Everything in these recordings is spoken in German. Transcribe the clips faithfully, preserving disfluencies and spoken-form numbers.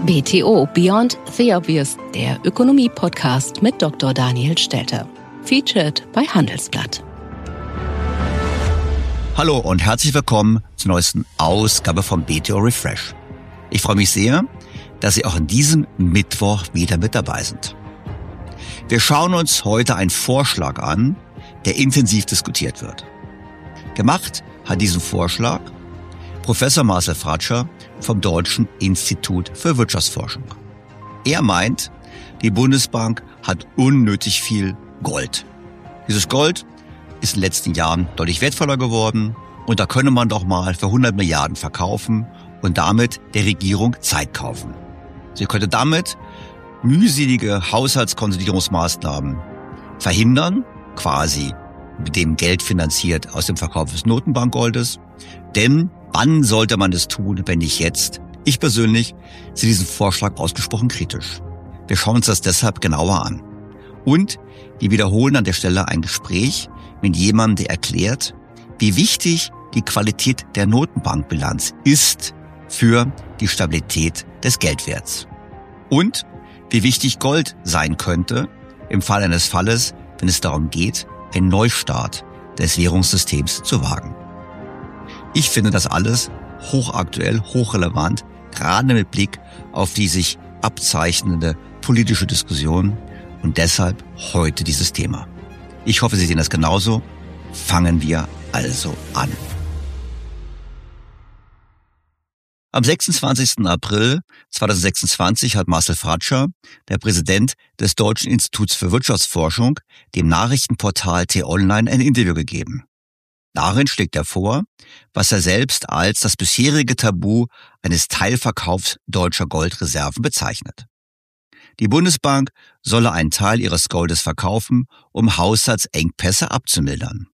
B T O Beyond the Obvious, der Ökonomie-Podcast mit Doktor Daniel Stelter. Featured bei Handelsblatt. Hallo und herzlich willkommen zur neuesten Ausgabe vom B T O Refresh. Ich freue mich sehr, dass Sie auch an diesem Mittwoch wieder mit dabei sind. Wir schauen uns heute einen Vorschlag an, der intensiv diskutiert wird. Gemacht hat diesen Vorschlag Professor Marcel Fratscher vom Deutschen Institut für Wirtschaftsforschung. Er meint, die Bundesbank hat unnötig viel Gold. Dieses Gold ist in den letzten Jahren deutlich wertvoller geworden und da könne man doch mal für hundert Milliarden verkaufen und damit der Regierung Zeit kaufen. Sie könnte damit mühselige Haushaltskonsolidierungsmaßnahmen verhindern, quasi mit dem Geld finanziert aus dem Verkauf des Notenbankgoldes. Denn wann sollte man es tun, wenn nicht jetzt? Ich persönlich sehe diesen Vorschlag ausgesprochen kritisch. Wir schauen uns das deshalb genauer an. Und wir wiederholen an der Stelle ein Gespräch mit jemandem, der erklärt, wie wichtig die Qualität der Notenbankbilanz ist für die Stabilität des Geldwerts. Und wie wichtig Gold sein könnte im Fall eines Falles, wenn es darum geht, einen Neustart des Währungssystems zu wagen. Ich finde das alles hochaktuell, hochrelevant, gerade mit Blick auf die sich abzeichnende politische Diskussion und deshalb heute dieses Thema. Ich hoffe, Sie sehen das genauso. Fangen wir also an. Am sechsundzwanzigsten April zweitausendsechsundzwanzig hat Marcel Fratscher, der Präsident des Deutschen Instituts für Wirtschaftsforschung, dem Nachrichtenportal T-Online ein Interview gegeben. Darin schlägt er vor, was er selbst als das bisherige Tabu eines Teilverkaufs deutscher Goldreserven bezeichnet. Die Bundesbank solle einen Teil ihres Goldes verkaufen, um Haushaltsengpässe abzumildern.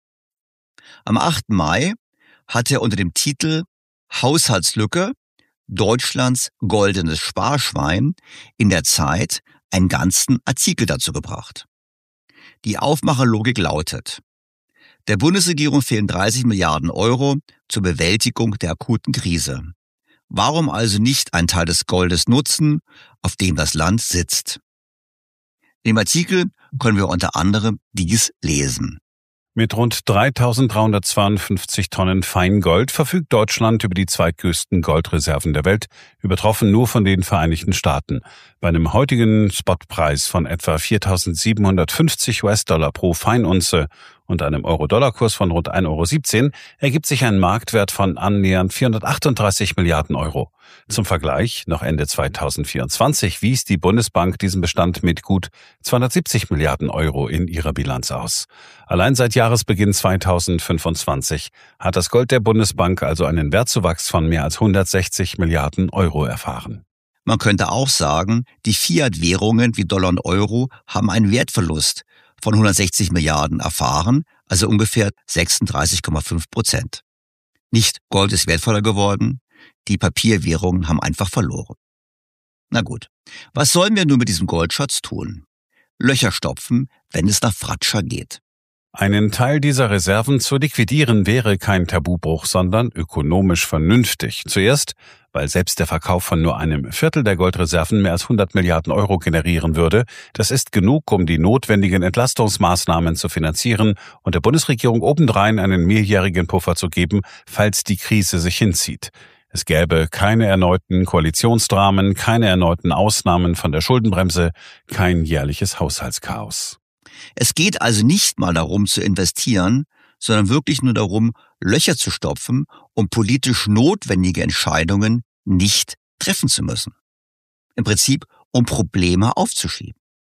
Am achten Mai hat er unter dem Titel Haushaltslücke Deutschlands goldenes Sparschwein in der Zeit einen ganzen Artikel dazu gebracht. Die Aufmacherlogik lautet: Der Bundesregierung fehlen dreißig Milliarden Euro zur Bewältigung der akuten Krise. Warum also nicht einen Teil des Goldes nutzen, auf dem das Land sitzt? Im Artikel können wir unter anderem dies lesen. Mit rund dreitausenddreihundertzweiundfünfzig Tonnen Feingold verfügt Deutschland über die zweitgrößten Goldreserven der Welt, übertroffen nur von den Vereinigten Staaten. Bei einem heutigen Spotpreis von etwa viertausendsiebenhundertfünfzig U S-Dollar pro Feinunze und einem Euro-Dollar-Kurs von rund ein Euro siebzehn ergibt sich ein Marktwert von annähernd vierhundertachtunddreißig Milliarden Euro. Zum Vergleich, noch Ende zweitausendvierundzwanzig wies die Bundesbank diesen Bestand mit gut zweihundertsiebzig Milliarden Euro in ihrer Bilanz aus. Allein seit Jahresbeginn zweitausendfünfundzwanzig hat das Gold der Bundesbank also einen Wertzuwachs von mehr als hundertsechzig Milliarden Euro erfahren. Man könnte auch sagen, die Fiat-Währungen wie Dollar und Euro haben einen Wertverlust von hundertsechzig Milliarden erfahren, also ungefähr sechsunddreißig Komma fünf Prozent. Nicht Gold ist wertvoller geworden, die Papierwährungen haben einfach verloren. Na gut, was sollen wir nun mit diesem Goldschatz tun? Löcher stopfen, wenn es nach Fratscher geht. Einen Teil dieser Reserven zu liquidieren wäre kein Tabubruch, sondern ökonomisch vernünftig. Zuerst, weil selbst der Verkauf von nur einem Viertel der Goldreserven mehr als hundert Milliarden Euro generieren würde. Das ist genug, um die notwendigen Entlastungsmaßnahmen zu finanzieren und der Bundesregierung obendrein einen mehrjährigen Puffer zu geben, falls die Krise sich hinzieht. Es gäbe keine erneuten Koalitionsdramen, keine erneuten Ausnahmen von der Schuldenbremse, kein jährliches Haushaltschaos. Es geht also nicht mal darum zu investieren, sondern wirklich nur darum, Löcher zu stopfen, um politisch notwendige Entscheidungen nicht treffen zu müssen. Im Prinzip, um Probleme aufzuschieben.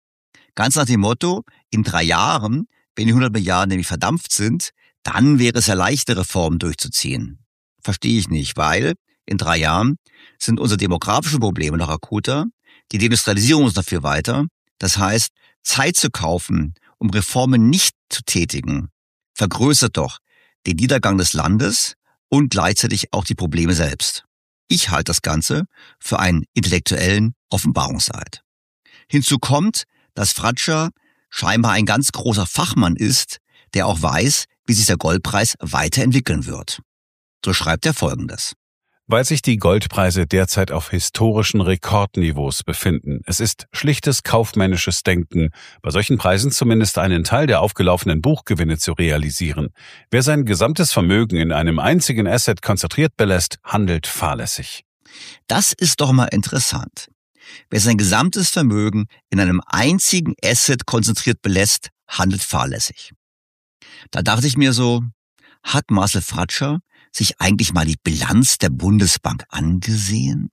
Ganz nach dem Motto, in drei Jahren, wenn die hundert Milliarden nämlich verdampft sind, dann wäre es ja leichter, Reformen durchzuziehen. Verstehe ich nicht, weil in drei Jahren sind unsere demografischen Probleme noch akuter, die Deindustrialisierung ist noch viel weiter. Das heißt, Zeit zu kaufen, um Reformen nicht zu tätigen, vergrößert doch den Niedergang des Landes und gleichzeitig auch die Probleme selbst. Ich halte das Ganze für einen intellektuellen Offenbarungseid. Hinzu kommt, dass Fratscher scheinbar ein ganz großer Fachmann ist, der auch weiß, wie sich der Goldpreis weiterentwickeln wird. So schreibt er Folgendes. Weil sich die Goldpreise derzeit auf historischen Rekordniveaus befinden. Es ist schlichtes kaufmännisches Denken, bei solchen Preisen zumindest einen Teil der aufgelaufenen Buchgewinne zu realisieren. Wer sein gesamtes Vermögen in einem einzigen Asset konzentriert belässt, handelt fahrlässig. Das ist doch mal interessant. Wer sein gesamtes Vermögen in einem einzigen Asset konzentriert belässt, handelt fahrlässig. Da dachte ich mir so, hat Marcel Fratscher sich eigentlich mal die Bilanz der Bundesbank angesehen?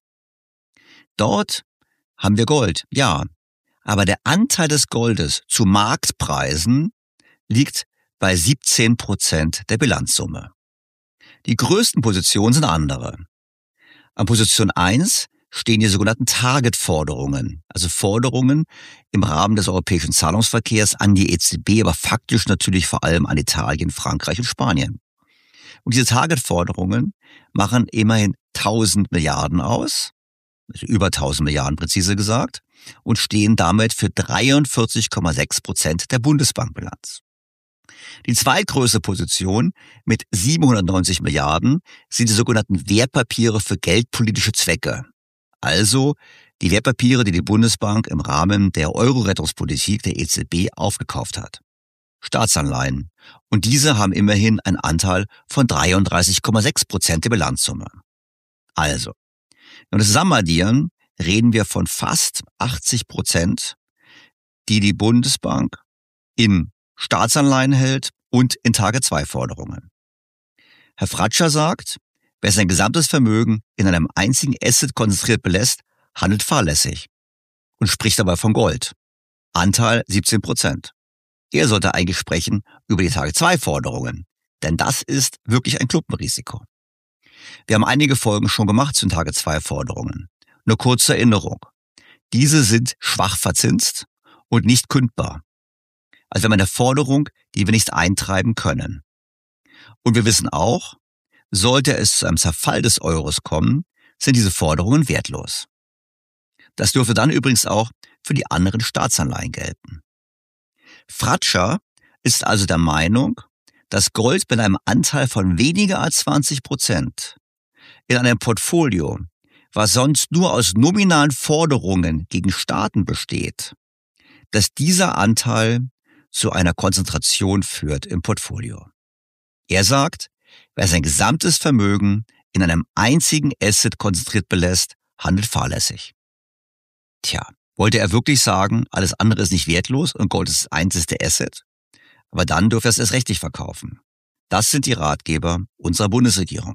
Dort haben wir Gold, ja, aber der Anteil des Goldes zu Marktpreisen liegt bei siebzehn Prozent der Bilanzsumme. Die größten Positionen sind andere. An Position eins stehen die sogenannten Target-Forderungen, also Forderungen im Rahmen des europäischen Zahlungsverkehrs an die E Z B, aber faktisch natürlich vor allem an Italien, Frankreich und Spanien. Und diese Target-Forderungen machen immerhin tausend Milliarden aus, also über tausend Milliarden präzise gesagt, und stehen damit für dreiundvierzig Komma sechs Prozent der Bundesbankbilanz. Die zweitgrößte Position mit siebenhundertneunzig Milliarden sind die sogenannten Wertpapiere für geldpolitische Zwecke. Also die Wertpapiere, die die Bundesbank im Rahmen der Euro-Rettungspolitik der E Z B aufgekauft hat. Staatsanleihen. Und diese haben immerhin einen Anteil von dreiunddreißig Komma sechs Prozent der Bilanzsumme. Also, wenn wir das zusammen addieren, reden wir von fast achtzig Prozent, die die Bundesbank in Staatsanleihen hält und in Target zwei Forderungen. Herr Fratscher sagt, wer sein gesamtes Vermögen in einem einzigen Asset konzentriert belässt, handelt fahrlässig und spricht dabei von Gold. Anteil siebzehn Prozent. Er sollte eigentlich sprechen über die Target zwei Forderungen, denn das ist wirklich ein Klumpenrisiko. Wir haben einige Folgen schon gemacht zu den Target zwei Forderungen. Nur kurze Erinnerung. Diese sind schwach verzinst und nicht kündbar. Also wir haben eine Forderung, die wir nicht eintreiben können. Und wir wissen auch, sollte es zu einem Zerfall des Euros kommen, sind diese Forderungen wertlos. Das dürfte dann übrigens auch für die anderen Staatsanleihen gelten. Fratscher ist also der Meinung, dass Gold mit einem Anteil von weniger als zwanzig Prozent in einem Portfolio, was sonst nur aus nominalen Forderungen gegen Staaten besteht, dass dieser Anteil zu einer Konzentration führt im Portfolio. Er sagt, wer sein gesamtes Vermögen in einem einzigen Asset konzentriert belässt, handelt fahrlässig. Tja, wollte er wirklich sagen, alles andere ist nicht wertlos und Gold ist das einzigste Asset? Aber dann dürfte er es erst rechtlich verkaufen. Das sind die Ratgeber unserer Bundesregierung.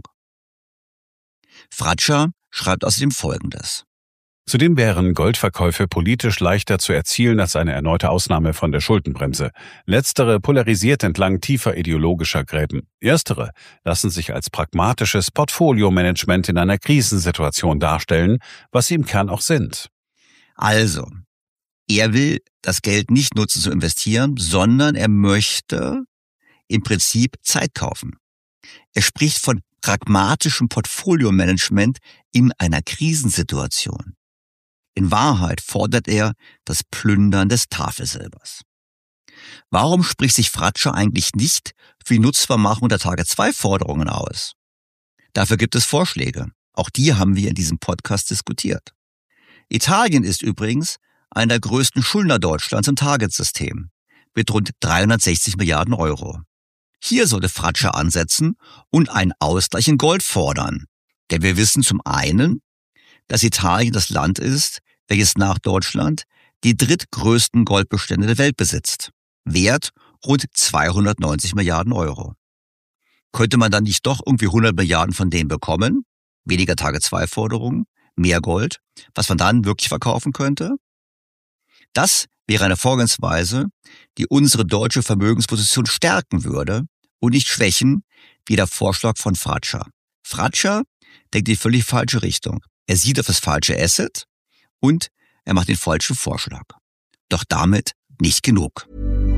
Fratscher schreibt außerdem Folgendes. Zudem wären Goldverkäufe politisch leichter zu erzielen als eine erneute Ausnahme von der Schuldenbremse. Letztere polarisiert entlang tiefer ideologischer Gräben. Erstere lassen sich als pragmatisches Portfolio-Management in einer Krisensituation darstellen, was sie im Kern auch sind. Also, er will das Geld nicht nutzen zu investieren, sondern er möchte im Prinzip Zeit kaufen. Er spricht von pragmatischem Portfolio-Management in einer Krisensituation. In Wahrheit fordert er das Plündern des Tafelsilbers. Warum spricht sich Fratscher eigentlich nicht für die Nutzbarmachung der Target zwei Forderungen aus? Dafür gibt es Vorschläge. Auch die haben wir in diesem Podcast diskutiert. Italien ist übrigens einer der größten Schuldner Deutschlands im Target-System mit rund dreihundertsechzig Milliarden Euro. Hier sollte Fratscher ansetzen und einen Ausgleich in Gold fordern. Denn wir wissen zum einen, dass Italien das Land ist, welches nach Deutschland die drittgrößten Goldbestände der Welt besitzt. Wert rund zweihundertneunzig Milliarden Euro. Könnte man dann nicht doch irgendwie hundert Milliarden von denen bekommen? Weniger Target zwei Forderungen, mehr Gold, was man dann wirklich verkaufen könnte? Das wäre eine Vorgehensweise, die unsere deutsche Vermögensposition stärken würde und nicht schwächen, wie der Vorschlag von Fratscher. Fratscher denkt in die völlig falsche Richtung. Er sieht auf das falsche Asset und er macht den falschen Vorschlag. Doch damit nicht genug.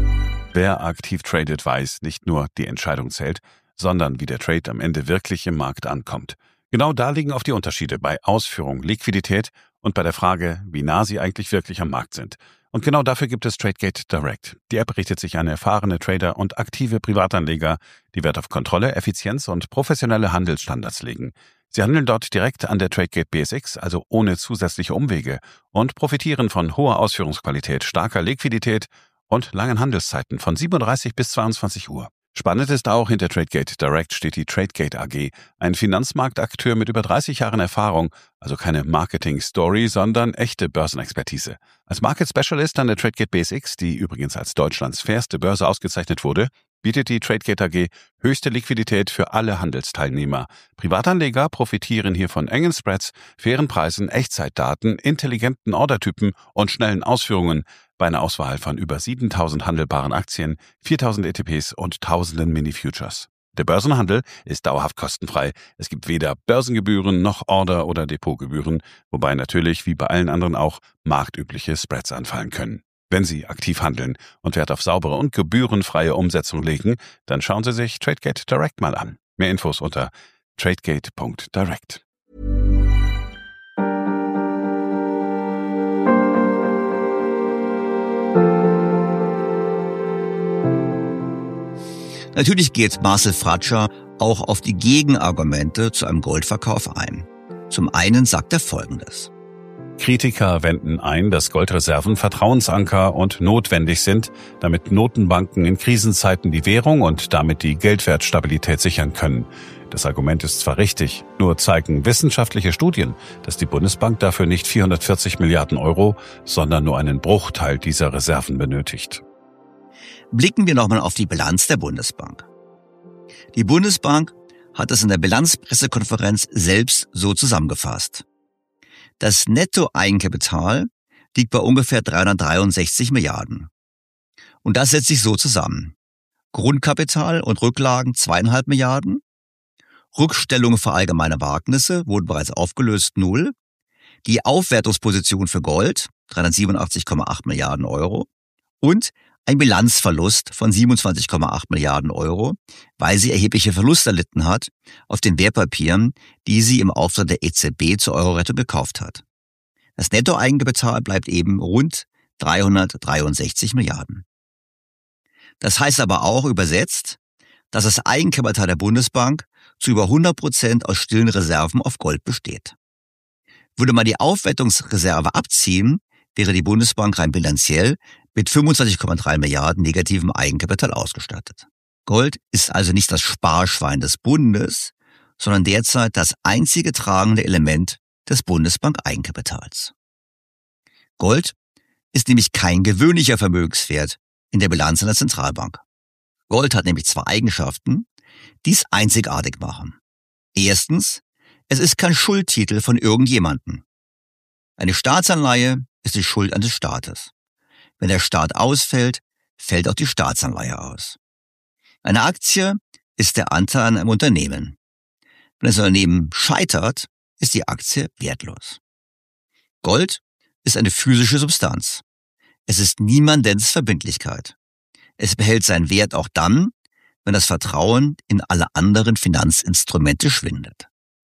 Wer aktiv tradet, weiß, nicht nur die Entscheidung zählt, sondern wie der Trade am Ende wirklich im Markt ankommt. Genau da liegen auch die Unterschiede bei Ausführung, Liquidität und bei der Frage, wie nah sie eigentlich wirklich am Markt sind. Und genau dafür gibt es Tradegate Direct. Die App richtet sich an erfahrene Trader und aktive Privatanleger, die Wert auf Kontrolle, Effizienz und professionelle Handelsstandards legen. Sie handeln dort direkt an der Tradegate B S X, also ohne zusätzliche Umwege, und profitieren von hoher Ausführungsqualität, starker Liquidität und langen Handelszeiten von sieben Uhr dreißig bis zweiundzwanzig Uhr. Spannend ist auch, hinter Tradegate Direct steht die Tradegate A G, ein Finanzmarktakteur mit über dreißig Jahren Erfahrung, also keine Marketing-Story, sondern echte Börsenexpertise. Als Market Specialist an der Tradegate B S X, die übrigens als Deutschlands fairste Börse ausgezeichnet wurde, bietet die Tradegate A G höchste Liquidität für alle Handelsteilnehmer. Privatanleger profitieren hier von engen Spreads, fairen Preisen, Echtzeitdaten, intelligenten Ordertypen und schnellen Ausführungen bei einer Auswahl von über siebentausend handelbaren Aktien, viertausend E T Ps und tausenden Mini-Futures. Der Börsenhandel ist dauerhaft kostenfrei. Es gibt weder Börsengebühren noch Order- oder Depotgebühren, wobei natürlich wie bei allen anderen auch marktübliche Spreads anfallen können. Wenn Sie aktiv handeln und Wert auf saubere und gebührenfreie Umsetzung legen, dann schauen Sie sich Tradegate Direct mal an. Mehr Infos unter tradegate punkt direct. Natürlich geht Marcel Fratscher auch auf die Gegenargumente zu einem Goldverkauf ein. Zum einen sagt er Folgendes. Kritiker wenden ein, dass Goldreserven Vertrauensanker und notwendig sind, damit Notenbanken in Krisenzeiten die Währung und damit die Geldwertstabilität sichern können. Das Argument ist zwar richtig, nur zeigen wissenschaftliche Studien, dass die Bundesbank dafür nicht vierhundertvierzig Milliarden Euro, sondern nur einen Bruchteil dieser Reserven benötigt. Blicken wir nochmal auf die Bilanz der Bundesbank. Die Bundesbank hat es in der Bilanzpressekonferenz selbst so zusammengefasst. Das Nettoeigenkapital liegt bei ungefähr dreihundertdreiundsechzig Milliarden. Und das setzt sich so zusammen. Grundkapital und Rücklagen zweieinhalb Milliarden, Rückstellungen für allgemeine Wagnisse wurden bereits aufgelöst null, die Aufwertungsposition für Gold dreihundertsiebenundachtzig Komma acht Milliarden Euro und ein Bilanzverlust von siebenundzwanzig Komma acht Milliarden Euro, weil sie erhebliche Verluste erlitten hat auf den Wertpapieren, die sie im Auftrag der E Z B zur Euro-Rettung gekauft hat. Das Nettoeigenkapital bleibt eben rund dreihundertdreiundsechzig Milliarden. Das heißt aber auch übersetzt, dass das Eigenkapital der Bundesbank zu über hundert Prozent aus stillen Reserven auf Gold besteht. Würde man die Aufwertungsreserve abziehen, wäre die Bundesbank rein bilanziell mit fünfundzwanzig Komma drei Milliarden negativem Eigenkapital ausgestattet. Gold ist also nicht das Sparschwein des Bundes, sondern derzeit das einzige tragende Element des Bundesbank-Eigenkapitals. Gold ist nämlich kein gewöhnlicher Vermögenswert in der Bilanz einer Zentralbank. Gold hat nämlich zwei Eigenschaften, die es einzigartig machen. Erstens, es ist kein Schuldtitel von irgendjemandem. Eine Staatsanleihe ist die Schuld eines Staates. Wenn der Staat ausfällt, fällt auch die Staatsanleihe aus. Eine Aktie ist der Anteil an einem Unternehmen. Wenn das Unternehmen scheitert, ist die Aktie wertlos. Gold ist eine physische Substanz. Es ist niemandens Verbindlichkeit. Es behält seinen Wert auch dann, wenn das Vertrauen in alle anderen Finanzinstrumente schwindet.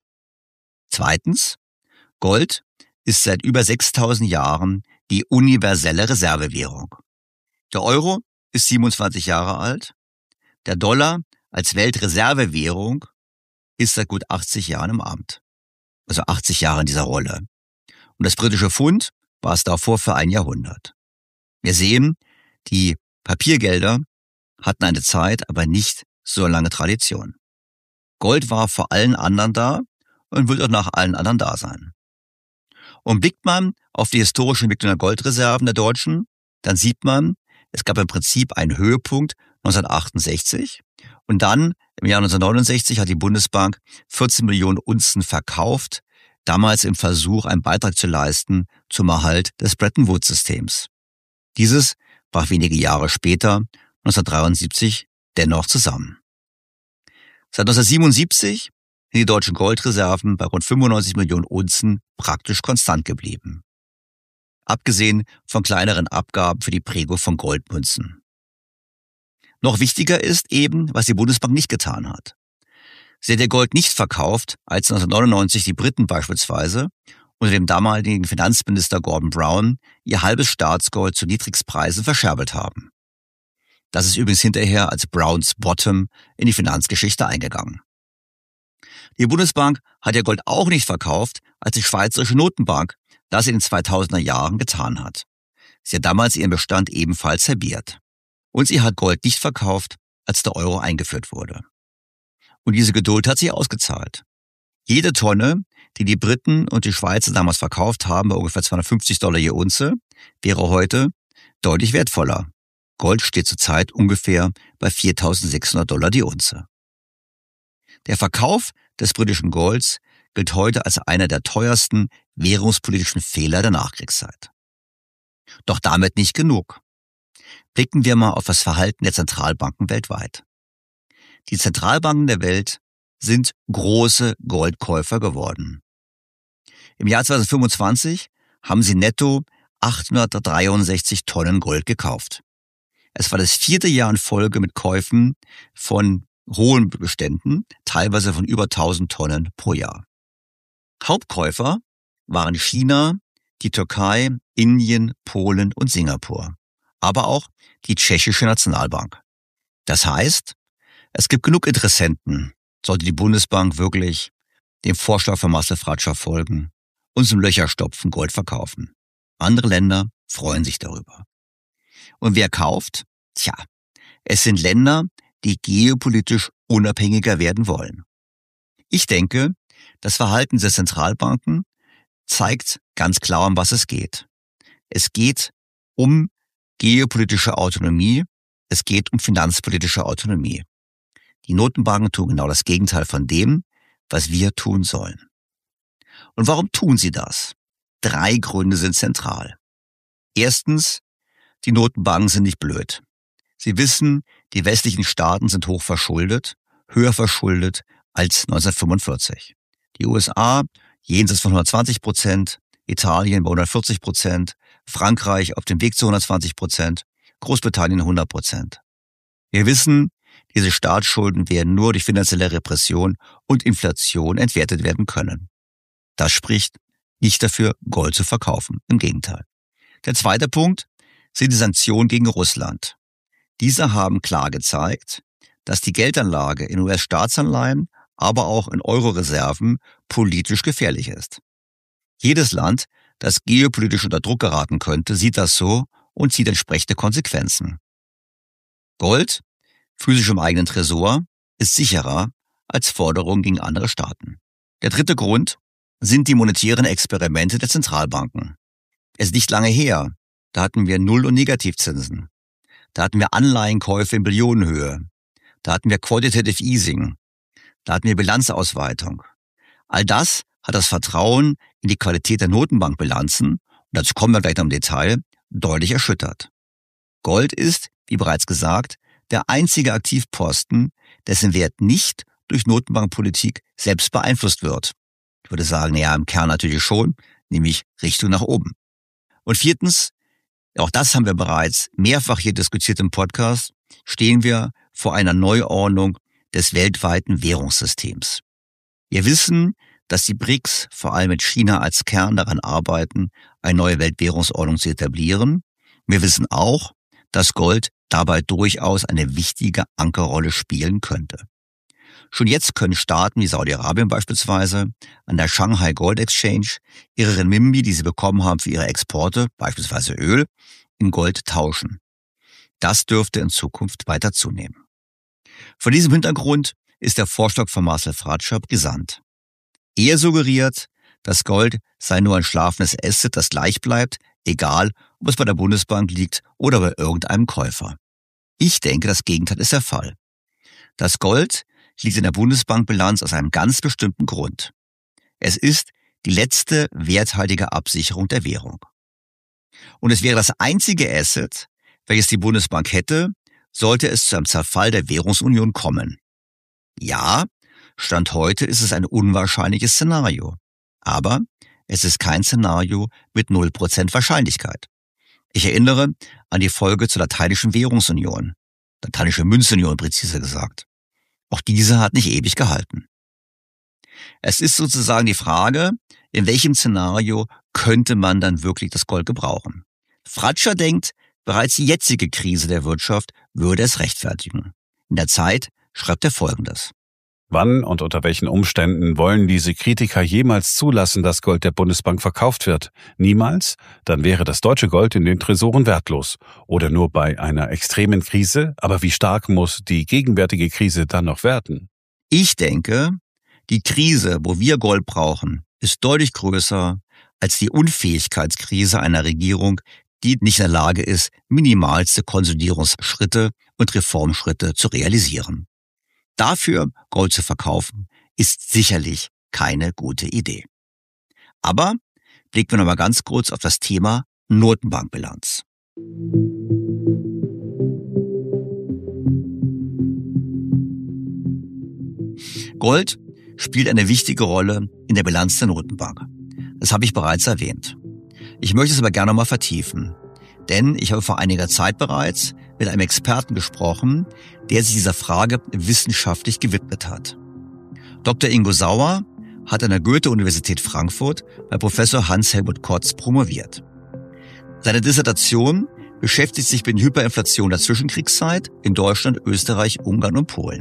Zweitens, Gold ist seit über sechstausend Jahren die universelle Reservewährung. Der Euro ist siebenundzwanzig Jahre alt. Der Dollar als Weltreservewährung ist seit gut achtzig Jahren im Amt. Also achtzig Jahre in dieser Rolle. Und das britische Pfund war es davor für ein Jahrhundert. Wir sehen, die Papiergelder hatten eine Zeit, aber nicht so lange Tradition. Gold war vor allen anderen da und wird auch nach allen anderen da sein. Und blickt man auf die historische Entwicklung der Goldreserven der Deutschen, dann sieht man, es gab im Prinzip einen Höhepunkt neunzehnhundertachtundsechzig und dann im Jahr neunzehnhundertneunundsechzig hat die Bundesbank vierzehn Millionen Unzen verkauft, damals im Versuch, einen Beitrag zu leisten zum Erhalt des Bretton Woods-Systems. Dieses brach wenige Jahre später, neunzehnhundertdreiundsiebzig, dennoch zusammen. Seit neunzehnhundertsiebenundsiebzig sind die deutschen Goldreserven bei rund fünfundneunzig Millionen Unzen praktisch konstant geblieben. Abgesehen von kleineren Abgaben für die Prägung von Goldmünzen. Noch wichtiger ist eben, was die Bundesbank nicht getan hat. Sie hat ihr Gold nicht verkauft, als neunzehnhundertneunundneunzig die Briten beispielsweise unter dem damaligen Finanzminister Gordon Brown ihr halbes Staatsgold zu Niedrigstpreisen verscherbelt haben. Das ist übrigens hinterher als Browns Bottom in die Finanzgeschichte eingegangen. Die Bundesbank hat ja Gold auch nicht verkauft, als die Schweizerische Notenbank das in den zweitausender Jahren getan hat. Sie hat damals ihren Bestand ebenfalls halbiert. Und sie hat Gold nicht verkauft, als der Euro eingeführt wurde. Und diese Geduld hat sich ausgezahlt. Jede Tonne, die die Briten und die Schweizer damals verkauft haben, bei ungefähr zweihundertfünfzig Dollar je Unze, wäre heute deutlich wertvoller. Gold steht zurzeit ungefähr bei viertausendsechshundert Dollar die Unze. Der Verkauf des britischen Golds gilt heute als einer der teuersten währungspolitischen Fehler der Nachkriegszeit. Doch damit nicht genug. Blicken wir mal auf das Verhalten der Zentralbanken weltweit. Die Zentralbanken der Welt sind große Goldkäufer geworden. Im Jahr zweitausendfünfundzwanzig haben sie netto achthundertdreiundsechzig Tonnen Gold gekauft. Es war das vierte Jahr in Folge mit Käufen von hohen Beständen, teilweise von über tausend Tonnen pro Jahr. Hauptkäufer waren China, die Türkei, Indien, Polen und Singapur, aber auch die tschechische Nationalbank. Das heißt, es gibt genug Interessenten, sollte die Bundesbank wirklich dem Vorschlag von Marcel Fratscher folgen und zum Löcherstopfen Gold verkaufen. Andere Länder freuen sich darüber. Und wer kauft? Tja, es sind Länder, die geopolitisch unabhängiger werden wollen. Ich denke, das Verhalten der Zentralbanken zeigt ganz klar, um was es geht. Es geht um geopolitische Autonomie, es geht um finanzpolitische Autonomie. Die Notenbanken tun genau das Gegenteil von dem, was wir tun sollen. Und warum tun sie das? Drei Gründe sind zentral. Erstens, die Notenbanken sind nicht blöd. Sie wissen, die westlichen Staaten sind hoch verschuldet, höher verschuldet als neunzehnhundertfünfundvierzig. Die U S A jenseits von hundertzwanzig Prozent, Italien bei hundertvierzig Prozent, Frankreich auf dem Weg zu hundertzwanzig Prozent, Großbritannien hundert Prozent. Wir wissen, diese Staatsschulden werden nur durch finanzielle Repression und Inflation entwertet werden können. Das spricht nicht dafür, Gold zu verkaufen. Im Gegenteil. Der zweite Punkt sind die Sanktionen gegen Russland. Diese haben klar gezeigt, dass die Geldanlage in U S-Staatsanleihen, aber auch in Euro-Reserven politisch gefährlich ist. Jedes Land, das geopolitisch unter Druck geraten könnte, sieht das so und zieht entsprechende Konsequenzen. Gold, physisch im eigenen Tresor, ist sicherer als Forderungen gegen andere Staaten. Der dritte Grund sind die monetären Experimente der Zentralbanken. Es ist nicht lange her, da hatten wir Null- und Negativzinsen. Da hatten wir Anleihenkäufe in Billionenhöhe. Da hatten wir Quantitative Easing. Da hatten wir Bilanzausweitung. All das hat das Vertrauen in die Qualität der Notenbankbilanzen, und dazu kommen wir gleich noch im Detail, deutlich erschüttert. Gold ist, wie bereits gesagt, der einzige Aktivposten, dessen Wert nicht durch Notenbankpolitik selbst beeinflusst wird. Ich würde sagen, ja, im Kern natürlich schon, nämlich Richtung nach oben. Und viertens, auch das haben wir bereits mehrfach hier diskutiert im Podcast, stehen wir vor einer Neuordnung des weltweiten Währungssystems. Wir wissen, dass die B R I C S, vor allem mit China als Kern, daran arbeiten, eine neue Weltwährungsordnung zu etablieren. Wir wissen auch, dass Gold dabei durchaus eine wichtige Ankerrolle spielen könnte. Schon jetzt können Staaten wie Saudi-Arabien beispielsweise an der Shanghai Gold Exchange ihre Renminbi, die sie bekommen haben für ihre Exporte, beispielsweise Öl, in Gold tauschen. Das dürfte in Zukunft weiter zunehmen. Vor diesem Hintergrund ist der Vorschlag von Marcel Fratscher brisant. Er suggeriert, das Gold sei nur ein schlafendes Asset, das gleich bleibt, egal ob es bei der Bundesbank liegt oder bei irgendeinem Käufer. Ich denke, das Gegenteil ist der Fall. Das Gold liegt in der Bundesbankbilanz aus einem ganz bestimmten Grund. Es ist die letzte werthaltige Absicherung der Währung. Und es wäre das einzige Asset, welches die Bundesbank hätte, sollte es zu einem Zerfall der Währungsunion kommen. Ja, Stand heute ist es ein unwahrscheinliches Szenario. Aber es ist kein Szenario mit null Prozent Wahrscheinlichkeit. Ich erinnere an die Folge zur lateinischen Währungsunion, lateinische Münzunion präziser gesagt. Auch diese hat nicht ewig gehalten. Es ist sozusagen die Frage, in welchem Szenario könnte man dann wirklich das Gold gebrauchen. Fratscher denkt, bereits die jetzige Krise der Wirtschaft würde es rechtfertigen. In der Zeit schreibt er Folgendes. Wann und unter welchen Umständen wollen diese Kritiker jemals zulassen, dass Gold der Bundesbank verkauft wird? Niemals? Dann wäre das deutsche Gold in den Tresoren wertlos. Oder nur bei einer extremen Krise? Aber wie stark muss die gegenwärtige Krise dann noch werden? Ich denke, die Krise, wo wir Gold brauchen, ist deutlich größer als die Unfähigkeitskrise einer Regierung, die nicht in der Lage ist, minimalste Konsolidierungsschritte und Reformschritte zu realisieren. Dafür Gold zu verkaufen, ist sicherlich keine gute Idee. Aber blicken wir noch mal ganz kurz auf das Thema Notenbankbilanz. Gold spielt eine wichtige Rolle in der Bilanz der Notenbank. Das habe ich bereits erwähnt. Ich möchte es aber gerne noch mal vertiefen, denn ich habe vor einiger Zeit bereits mit einem Experten gesprochen, der sich dieser Frage wissenschaftlich gewidmet hat. Doktor Ingo Sauer hat an der Goethe-Universität Frankfurt bei Professor Hans-Helmut Kotz promoviert. Seine Dissertation beschäftigt sich mit der Hyperinflation der Zwischenkriegszeit in Deutschland, Österreich, Ungarn und Polen.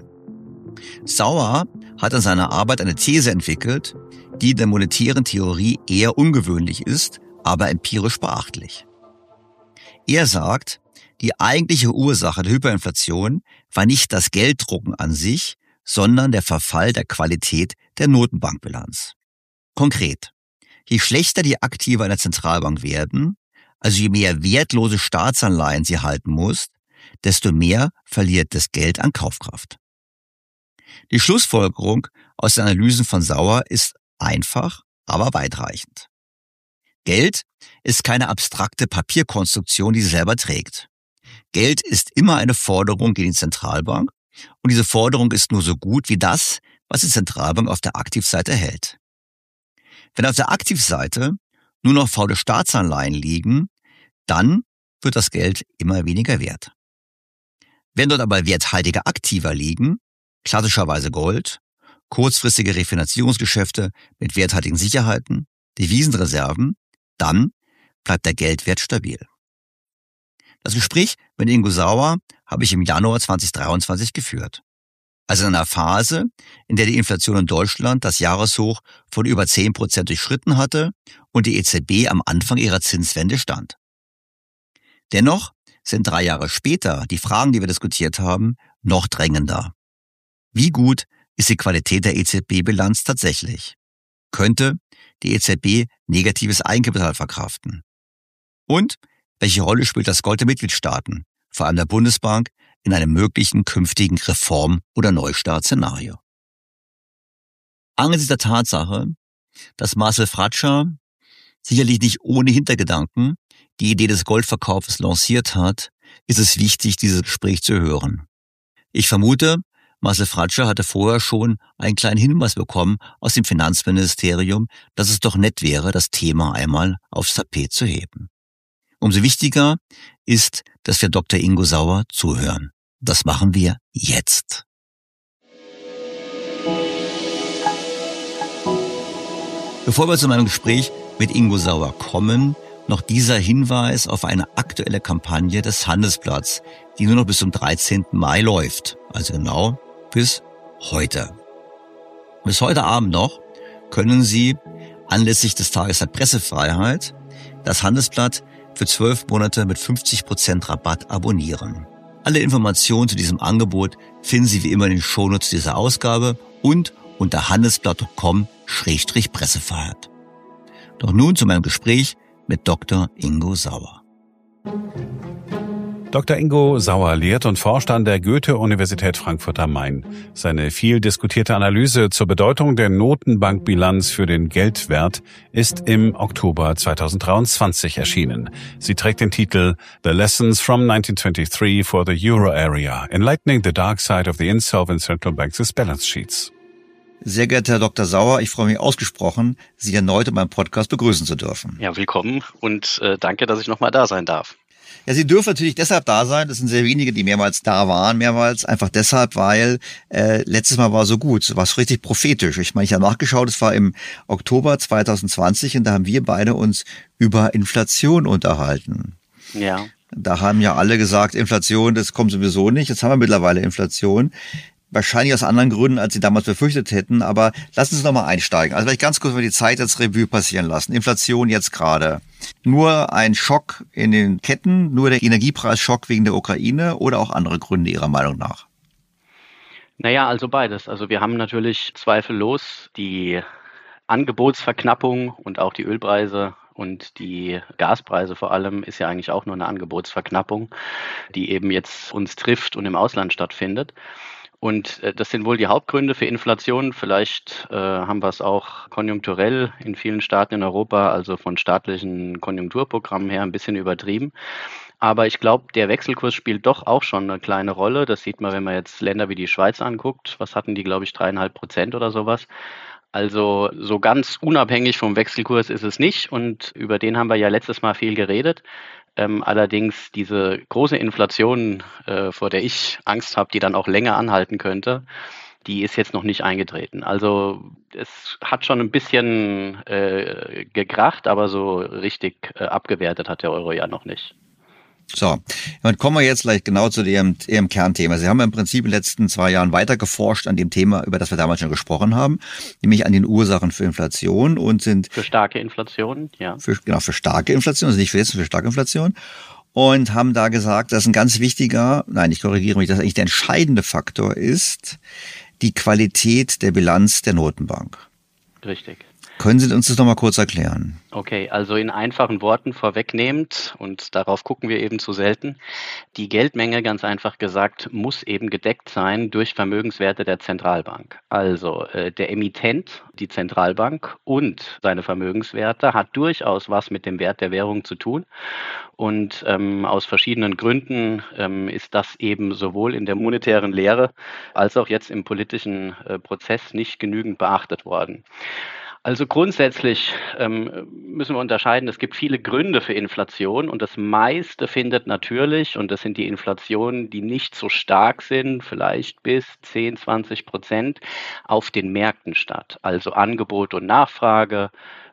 Sauer hat an seiner Arbeit eine These entwickelt, die in der monetären Theorie eher ungewöhnlich ist, aber empirisch beachtlich. Er sagt, die eigentliche Ursache der Hyperinflation war nicht das Gelddrucken an sich, sondern der Verfall der Qualität der Notenbankbilanz. Konkret, je schlechter die Aktive einer Zentralbank werden, also je mehr wertlose Staatsanleihen sie halten muss, desto mehr verliert das Geld an Kaufkraft. Die Schlussfolgerung aus den Analysen von Sauer ist einfach, aber weitreichend. Geld ist keine abstrakte Papierkonstruktion, die sich selber trägt. Geld ist immer eine Forderung gegen die Zentralbank und diese Forderung ist nur so gut wie das, was die Zentralbank auf der Aktivseite hält. Wenn auf der Aktivseite nur noch faule Staatsanleihen liegen, dann wird das Geld immer weniger wert. Wenn dort aber werthaltige Aktiva liegen, klassischerweise Gold, kurzfristige Refinanzierungsgeschäfte mit werthaltigen Sicherheiten, Devisenreserven, dann bleibt der Geldwert stabil. Das Gespräch mit Ingo Sauer habe ich im Januar zweitausenddreiundzwanzig geführt. Also in einer Phase, in der die Inflation in Deutschland das Jahreshoch von über zehn Prozent durchschritten hatte und die E Z B am Anfang ihrer Zinswende stand. Dennoch sind drei Jahre später die Fragen, die wir diskutiert haben, noch drängender. Wie gut ist die Qualität der E Z B-Bilanz tatsächlich? Könnte die E Z B negatives Eigenkapital verkraften? Und welche Rolle spielt das Gold der Mitgliedstaaten, vor allem der Bundesbank, in einem möglichen künftigen Reform- oder Neustartszenario? Angesichts der Tatsache, dass Marcel Fratscher sicherlich nicht ohne Hintergedanken die Idee des Goldverkaufs lanciert hat, ist es wichtig, dieses Gespräch zu hören. Ich vermute, Marcel Fratscher hatte vorher schon einen kleinen Hinweis bekommen aus dem Finanzministerium, dass es doch nett wäre, das Thema einmal aufs Tapet zu heben. Umso wichtiger ist, dass wir Doktor Ingo Sauer zuhören. Das machen wir jetzt. Bevor wir zu meinem Gespräch mit Ingo Sauer kommen, noch dieser Hinweis auf eine aktuelle Kampagne des Handelsblatts, die nur noch bis zum dreizehnten Mai läuft. Also genau bis heute. Bis heute Abend noch können Sie anlässlich des Tages der Pressefreiheit das Handelsblatt für zwölf Monate mit fünfzig Prozent Rabatt abonnieren. Alle Informationen zu diesem Angebot finden Sie wie immer in den Shownotes dieser Ausgabe und unter handelsblatt punkt com Schrägstrich Pressefreiheit. Doch nun zu meinem Gespräch mit Doktor Ingo Sauer. Doktor Ingo Sauer lehrt und forscht an der Goethe-Universität Frankfurt am Main. Seine viel diskutierte Analyse zur Bedeutung der Notenbankbilanz für den Geldwert ist im Oktober zweitausenddreiundzwanzig erschienen. Sie trägt den Titel The Lessons from nineteen twenty-three for the Euro Area, Enlightening the Dark Side of the Insolvent Central Banks' Balance Sheets. Sehr geehrter Herr Doktor Sauer, ich freue mich ausgesprochen, Sie erneut in meinem Podcast begrüßen zu dürfen. Ja, willkommen und äh, danke, dass ich nochmal da sein darf. Ja, Sie dürfen natürlich deshalb da sein, das sind sehr wenige, die mehrmals da waren, mehrmals, einfach deshalb, weil äh, letztes Mal war so gut, war es richtig prophetisch. Ich meine, ich habe nachgeschaut, es war im Oktober zweitausendzwanzig und da haben wir beide uns über Inflation unterhalten. Ja. Da haben ja alle gesagt, Inflation, das kommt sowieso nicht, jetzt haben wir mittlerweile Inflation. Wahrscheinlich aus anderen Gründen, als Sie damals befürchtet hätten. Aber lassen Sie uns nochmal einsteigen. Also vielleicht ganz kurz mal die Zeit als Revue passieren lassen. Inflation jetzt gerade. Nur ein Schock in den Ketten, nur der Energiepreisschock wegen der Ukraine oder auch andere Gründe Ihrer Meinung nach? Naja, also beides. Also wir haben natürlich zweifellos die Angebotsverknappung und auch die Ölpreise und die Gaspreise vor allem ist ja eigentlich auch nur eine Angebotsverknappung, die eben jetzt uns trifft und im Ausland stattfindet. Und äh, das sind wohl die Hauptgründe für Inflation. Vielleicht äh, haben wir es auch konjunkturell in vielen Staaten in Europa, also von staatlichen Konjunkturprogrammen her, ein bisschen übertrieben. Aber ich glaube, der Wechselkurs spielt doch auch schon eine kleine Rolle. Das sieht man, wenn man jetzt Länder wie die Schweiz anguckt. Was hatten die, glaube ich, dreieinhalb Prozent oder sowas. Also so ganz unabhängig vom Wechselkurs ist es nicht. Und über den haben wir ja letztes Mal viel geredet. Ähm, allerdings diese große Inflation, äh, vor der ich Angst habe, die dann auch länger anhalten könnte, die ist jetzt noch nicht eingetreten. Also es hat schon ein bisschen äh, gekracht, aber so richtig äh, abgewertet hat der Euro ja noch nicht. So, dann kommen wir jetzt gleich genau zu Ihrem, Ihrem Kernthema. Sie haben im Prinzip in den letzten zwei Jahren weiter geforscht an dem Thema, über das wir damals schon gesprochen haben, nämlich an den Ursachen für Inflation und sind... Für starke Inflation, ja. Für, genau, für starke Inflation, also nicht für jetzt, für starke Inflation. Und haben da gesagt, dass ein ganz wichtiger, nein, ich korrigiere mich, dass eigentlich der entscheidende Faktor ist, die Qualität der Bilanz der Notenbank. Richtig. Können Sie uns das nochmal kurz erklären? Okay, also in einfachen Worten vorwegnehmend, und darauf gucken wir eben zu selten, die Geldmenge, ganz einfach gesagt, muss eben gedeckt sein durch Vermögenswerte der Zentralbank. Also äh, der Emittent, die Zentralbank und seine Vermögenswerte hat durchaus was mit dem Wert der Währung zu tun. Und ähm, aus verschiedenen Gründen ähm, ist das eben sowohl in der monetären Lehre als auch jetzt im politischen äh, Prozess nicht genügend beachtet worden. Also grundsätzlich ähm, müssen wir unterscheiden, es gibt viele Gründe für Inflation und das meiste findet natürlich, und das sind die Inflationen, die nicht so stark sind, vielleicht bis zehn, zwanzig Prozent, auf den Märkten statt. Also Angebot und Nachfrage,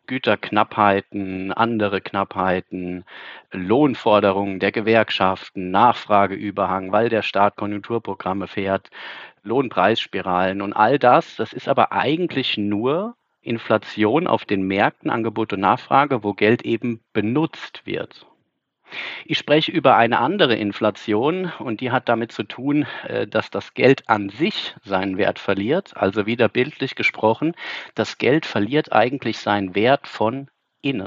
Güterknappheiten, andere Knappheiten, Lohnforderungen der Gewerkschaften, Nachfrageüberhang, weil der Staat Konjunkturprogramme fährt, Lohnpreisspiralen und all das, das ist aber eigentlich nur Inflation auf den Märkten, Angebot und Nachfrage, wo Geld eben benutzt wird. Ich spreche über eine andere Inflation und die hat damit zu tun, dass das Geld an sich seinen Wert verliert. Also wieder bildlich gesprochen, das Geld verliert eigentlich seinen Wert von innen.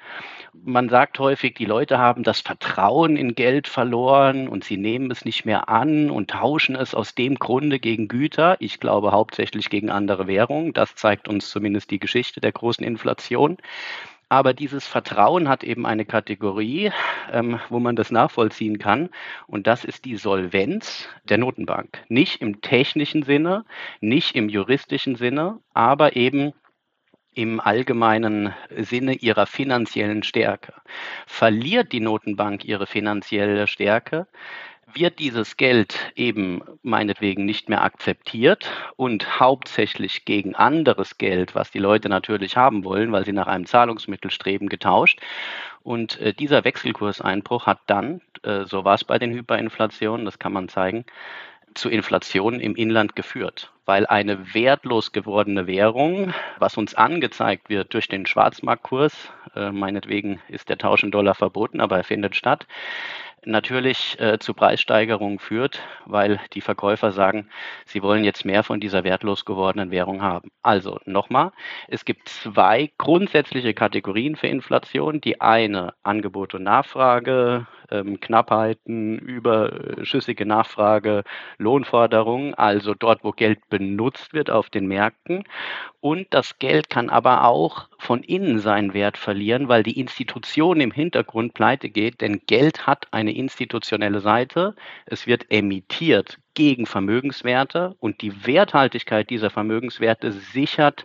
Man sagt häufig, die Leute haben das Vertrauen in Geld verloren und sie nehmen es nicht mehr an und tauschen es aus dem Grunde gegen Güter. Ich glaube hauptsächlich gegen andere Währungen. Das zeigt uns zumindest die Geschichte der großen Inflation. Aber dieses Vertrauen hat eben eine Kategorie, ähm, wo man das nachvollziehen kann. Und das ist die Solvenz der Notenbank. Nicht im technischen Sinne, nicht im juristischen Sinne, aber eben im allgemeinen Sinne ihrer finanziellen Stärke. Verliert die Notenbank ihre finanzielle Stärke, wird dieses Geld eben meinetwegen nicht mehr akzeptiert und hauptsächlich gegen anderes Geld, was die Leute natürlich haben wollen, weil sie nach einem Zahlungsmittel streben, getauscht. Und äh, dieser Wechselkurseinbruch hat dann, äh, so war es bei den Hyperinflationen, das kann man zeigen, zu Inflation im Inland geführt, weil eine wertlos gewordene Währung, was uns angezeigt wird durch den Schwarzmarktkurs, äh, meinetwegen ist der Tausch in Dollar verboten, aber er findet statt, natürlich äh, zu Preissteigerungen führt, weil die Verkäufer sagen, sie wollen jetzt mehr von dieser wertlos gewordenen Währung haben. Also nochmal, es gibt zwei grundsätzliche Kategorien für Inflation. Die eine Angebot und Nachfrage, ähm, Knappheiten, überschüssige Nachfrage, Lohnforderungen, also dort, wo Geld benutzt wird auf den Märkten. Und das Geld kann aber auch von innen seinen Wert verlieren, weil die Institution im Hintergrund pleite geht, denn Geld hat eine institutionelle Seite. Es wird emittiert gegen Vermögenswerte und die Werthaltigkeit dieser Vermögenswerte sichert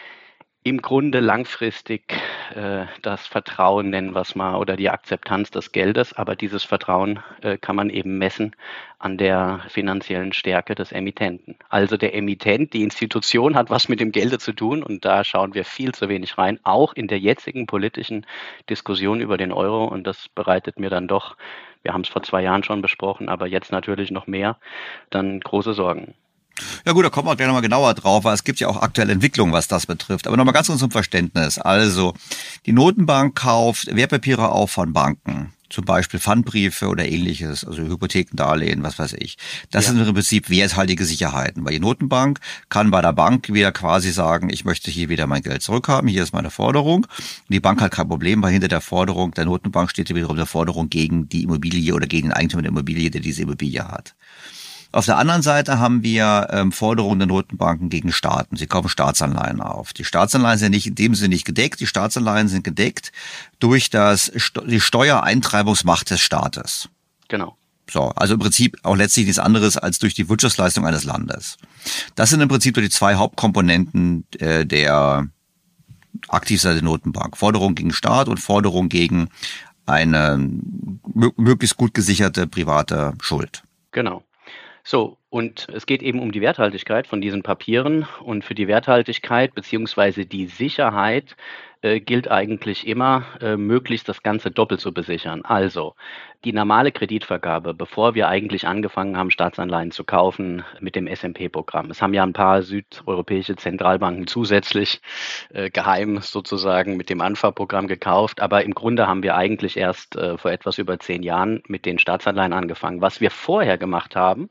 im Grunde langfristig äh, das Vertrauen, nennen wir es mal, oder die Akzeptanz des Geldes. Aber dieses Vertrauen äh, kann man eben messen an der finanziellen Stärke des Emittenten. Also der Emittent, die Institution hat was mit dem Gelde zu tun und da schauen wir viel zu wenig rein, auch in der jetzigen politischen Diskussion über den Euro. Und das bereitet mir dann doch, wir haben es vor zwei Jahren schon besprochen, aber jetzt natürlich noch mehr, dann große Sorgen. Ja gut, da kommen wir gleich nochmal genauer drauf, weil es gibt ja auch aktuelle Entwicklungen, was das betrifft. Aber nochmal ganz kurz zum Verständnis. Also, die Notenbank kauft Wertpapiere auf von Banken. Zum Beispiel Pfandbriefe oder ähnliches, also Hypothekendarlehen, was weiß ich. Das ja. sind im Prinzip werthaltige Sicherheiten. Weil die Notenbank kann bei der Bank wieder quasi sagen, ich möchte hier wieder mein Geld zurückhaben, hier ist meine Forderung. Und die Bank hat kein Problem, weil hinter der Forderung der Notenbank steht wiederum eine Forderung gegen die Immobilie oder gegen den Eigentümer der Immobilie, der diese Immobilie hat. Auf der anderen Seite haben wir ähm, Forderungen der Notenbanken gegen Staaten. Sie kaufen Staatsanleihen auf. Die Staatsanleihen sind nicht in dem Sinne nicht gedeckt. Die Staatsanleihen sind gedeckt durch das die Steuereintreibungsmacht des Staates. Genau. So, also im Prinzip auch letztlich nichts anderes als durch die Wirtschaftsleistung eines Landes. Das sind im Prinzip die zwei Hauptkomponenten äh, der Aktivseite der Notenbank. Forderung gegen Staat und Forderung gegen eine m- möglichst gut gesicherte private Schuld. Genau. So, und es geht eben um die Werthaltigkeit von diesen Papieren, und für die Werthaltigkeit beziehungsweise die Sicherheit äh, gilt eigentlich immer, äh, möglichst das Ganze doppelt zu besichern. Also die normale Kreditvergabe, bevor wir eigentlich angefangen haben, Staatsanleihen zu kaufen mit dem S M P-Programm. Es haben ja ein paar südeuropäische Zentralbanken zusätzlich äh, geheim sozusagen mit dem A N F A-Programm gekauft, aber im Grunde haben wir eigentlich erst äh, vor etwas über zehn Jahren mit den Staatsanleihen angefangen. Was wir vorher gemacht haben,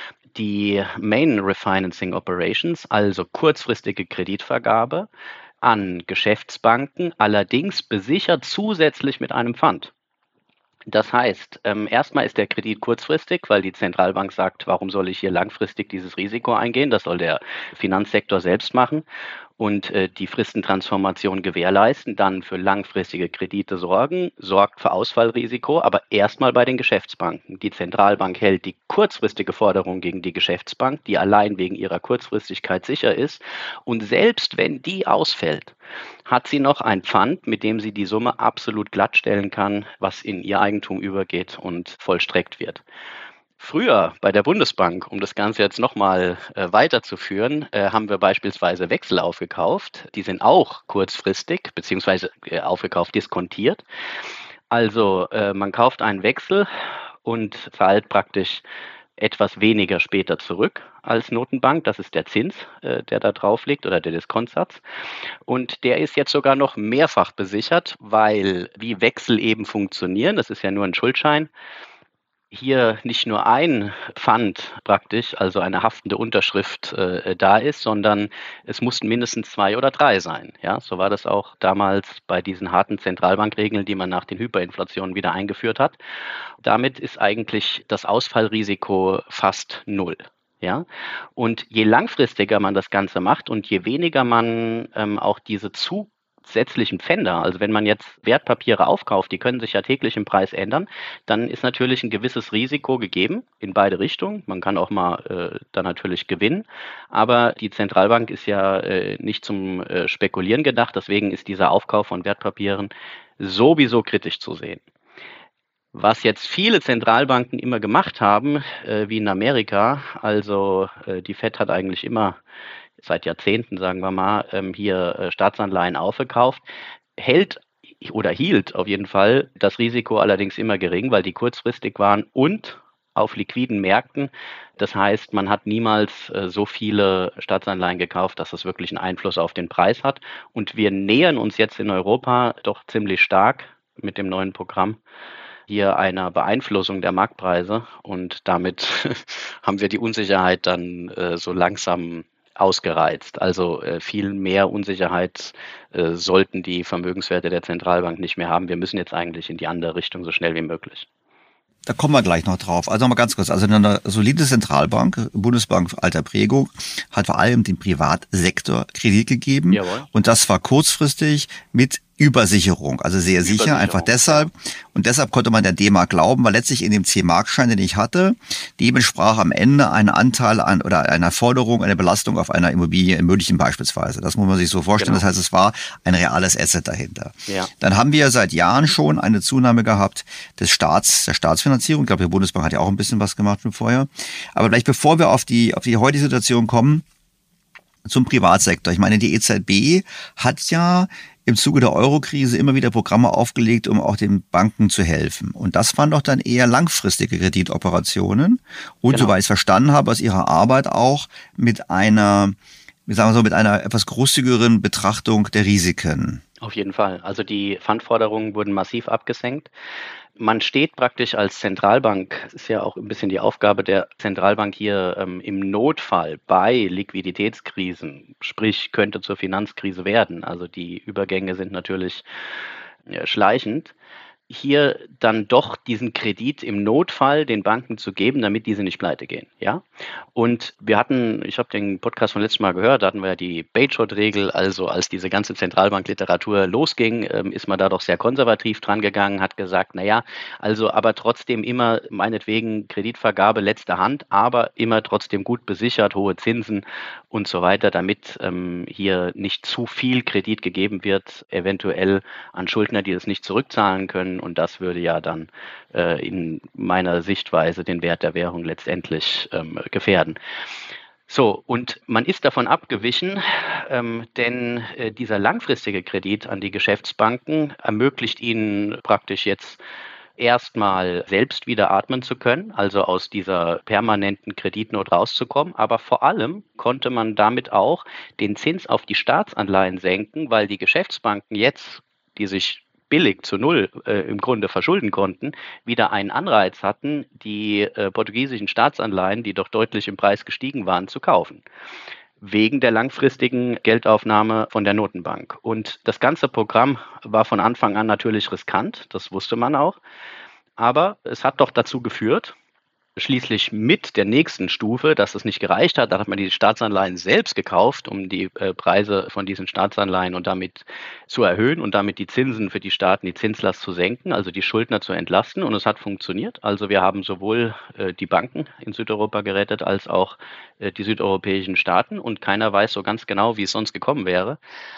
die Main Refinancing Operations, also kurzfristige Kreditvergabe an Geschäftsbanken, allerdings besichert zusätzlich mit einem Pfand. Das heißt, ähm, erstmal ist der Kredit kurzfristig, weil die Zentralbank sagt, warum soll ich hier langfristig dieses Risiko eingehen? Das soll der Finanzsektor selbst machen und äh, die Fristentransformation gewährleisten, dann für langfristige Kredite sorgen, sorgt für Ausfallrisiko, aber erstmal bei den Geschäftsbanken. Die Zentralbank hält die kurzfristige Forderung gegen die Geschäftsbank, die allein wegen ihrer Kurzfristigkeit sicher ist, und selbst wenn die ausfällt, hat sie noch ein Pfand, mit dem sie die Summe absolut glattstellen kann, was in ihr Eigentum übergeht und vollstreckt wird. Früher bei der Bundesbank, um das Ganze jetzt nochmal äh, weiterzuführen, äh, haben wir beispielsweise Wechsel aufgekauft. Die sind auch kurzfristig beziehungsweise äh, aufgekauft, diskontiert. Also äh, man kauft einen Wechsel und zahlt praktisch etwas weniger später zurück als Notenbank. Das ist der Zins, äh, der da drauf liegt, oder der Diskontsatz. Und der ist jetzt sogar noch mehrfach besichert, weil wie Wechsel eben funktionieren, das ist ja nur ein Schuldschein, hier nicht nur ein Pfand praktisch, also eine haftende Unterschrift äh, da ist, sondern es mussten mindestens zwei oder drei sein. Ja, so war das auch damals bei diesen harten Zentralbankregeln, die man nach den Hyperinflationen wieder eingeführt hat. Damit ist eigentlich das Ausfallrisiko fast null. Ja, und je langfristiger man das Ganze macht und je weniger man ähm, auch diese zu zusätzlichen Pfänder, also wenn man jetzt Wertpapiere aufkauft, die können sich ja täglich im Preis ändern, dann ist natürlich ein gewisses Risiko gegeben in beide Richtungen. Man kann auch mal äh, da natürlich gewinnen, aber die Zentralbank ist ja äh, nicht zum äh, Spekulieren gedacht, deswegen ist dieser Aufkauf von Wertpapieren sowieso kritisch zu sehen. Was jetzt viele Zentralbanken immer gemacht haben, äh, wie in Amerika, also äh, die Fed hat eigentlich immer seit Jahrzehnten, sagen wir mal, hier Staatsanleihen aufgekauft, hält oder hielt auf jeden Fall das Risiko allerdings immer gering, weil die kurzfristig waren und auf liquiden Märkten. Das heißt, man hat niemals so viele Staatsanleihen gekauft, dass das wirklich einen Einfluss auf den Preis hat. Und wir nähern uns jetzt in Europa doch ziemlich stark mit dem neuen Programm hier einer Beeinflussung der Marktpreise. Und damit haben wir die Unsicherheit dann äh, so langsam ausgereizt. Also äh, viel mehr Unsicherheit äh, sollten die Vermögenswerte der Zentralbank nicht mehr haben. Wir müssen jetzt eigentlich in die andere Richtung so schnell wie möglich. Da kommen wir gleich noch drauf. Also nochmal ganz kurz. Also eine solide Zentralbank, Bundesbank alter Prägung, hat vor allem dem Privatsektor Kredit gegeben. Jawohl. Und das war kurzfristig mit Übersicherung, also sehr sicher, einfach deshalb. Und deshalb konnte man der D-Mark glauben, weil letztlich in dem C-Mark-Schein, den ich hatte, dem entsprach am Ende ein Anteil an oder einer Forderung, eine Belastung auf einer Immobilie in München beispielsweise. Das muss man sich so vorstellen. Genau. Das heißt, es war ein reales Asset dahinter. Ja. Dann haben wir seit Jahren schon eine Zunahme gehabt des Staats, der Staatsfinanzierung. Ich glaube, die Bundesbank hat ja auch ein bisschen was gemacht schon vorher. Aber vielleicht bevor wir auf die, auf die heutige Situation kommen, zum Privatsektor. Ich meine, die E Z B hat ja im Zuge der Euro-Krise immer wieder Programme aufgelegt, um auch den Banken zu helfen. Und das waren doch dann eher langfristige Kreditoperationen. Und Genau. soweit ich es verstanden habe, aus Ihrer Arbeit auch mit einer, wie sagen wir so, mit einer etwas großzügigeren Betrachtung der Risiken. Auf jeden Fall. Also die Pfandforderungen wurden massiv abgesenkt. Man steht praktisch als Zentralbank, das ist ja auch ein bisschen die Aufgabe der Zentralbank hier ähm, im Notfall bei Liquiditätskrisen, sprich könnte zur Finanzkrise werden. Also die Übergänge sind natürlich ja, schleichend. Hier dann doch diesen Kredit im Notfall den Banken zu geben, damit diese nicht pleite gehen. Ja? Und wir hatten, ich habe den Podcast von letztes Mal gehört, da hatten wir ja die Bait-Short-Regel, also als diese ganze Zentralbankliteratur losging, ähm, ist man da doch sehr konservativ dran gegangen, hat gesagt, naja, also aber trotzdem immer meinetwegen Kreditvergabe letzter Hand, aber immer trotzdem gut besichert, hohe Zinsen und so weiter, damit ähm, hier nicht zu viel Kredit gegeben wird, eventuell an Schuldner, die das nicht zurückzahlen können. Und das würde ja dann äh, in meiner Sichtweise den Wert der Währung letztendlich ähm, gefährden. So, und man ist davon abgewichen, ähm, denn äh, dieser langfristige Kredit an die Geschäftsbanken ermöglicht ihnen praktisch jetzt erstmal selbst wieder atmen zu können, also aus dieser permanenten Kreditnot rauszukommen. Aber vor allem konnte man damit auch den Zins auf die Staatsanleihen senken, weil die Geschäftsbanken jetzt, die sich billig zu null äh, im Grunde verschulden konnten, wieder einen Anreiz hatten, die äh, portugiesischen Staatsanleihen, die doch deutlich im Preis gestiegen waren, zu kaufen. Wegen der langfristigen Geldaufnahme von der Notenbank. Und das ganze Programm war von Anfang an natürlich riskant, das wusste man auch. Aber es hat doch dazu geführt, schließlich mit der nächsten Stufe, dass es nicht gereicht hat. Da hat man die Staatsanleihen selbst gekauft, um die äh, Preise von diesen Staatsanleihen und damit zu erhöhen und damit die Zinsen für die Staaten, die Zinslast zu senken, also die Schuldner zu entlasten. Und es hat funktioniert. Also wir haben sowohl äh, die Banken in Südeuropa gerettet, als auch äh, die südeuropäischen Staaten. Und keiner weiß so ganz genau, wie es sonst gekommen wäre.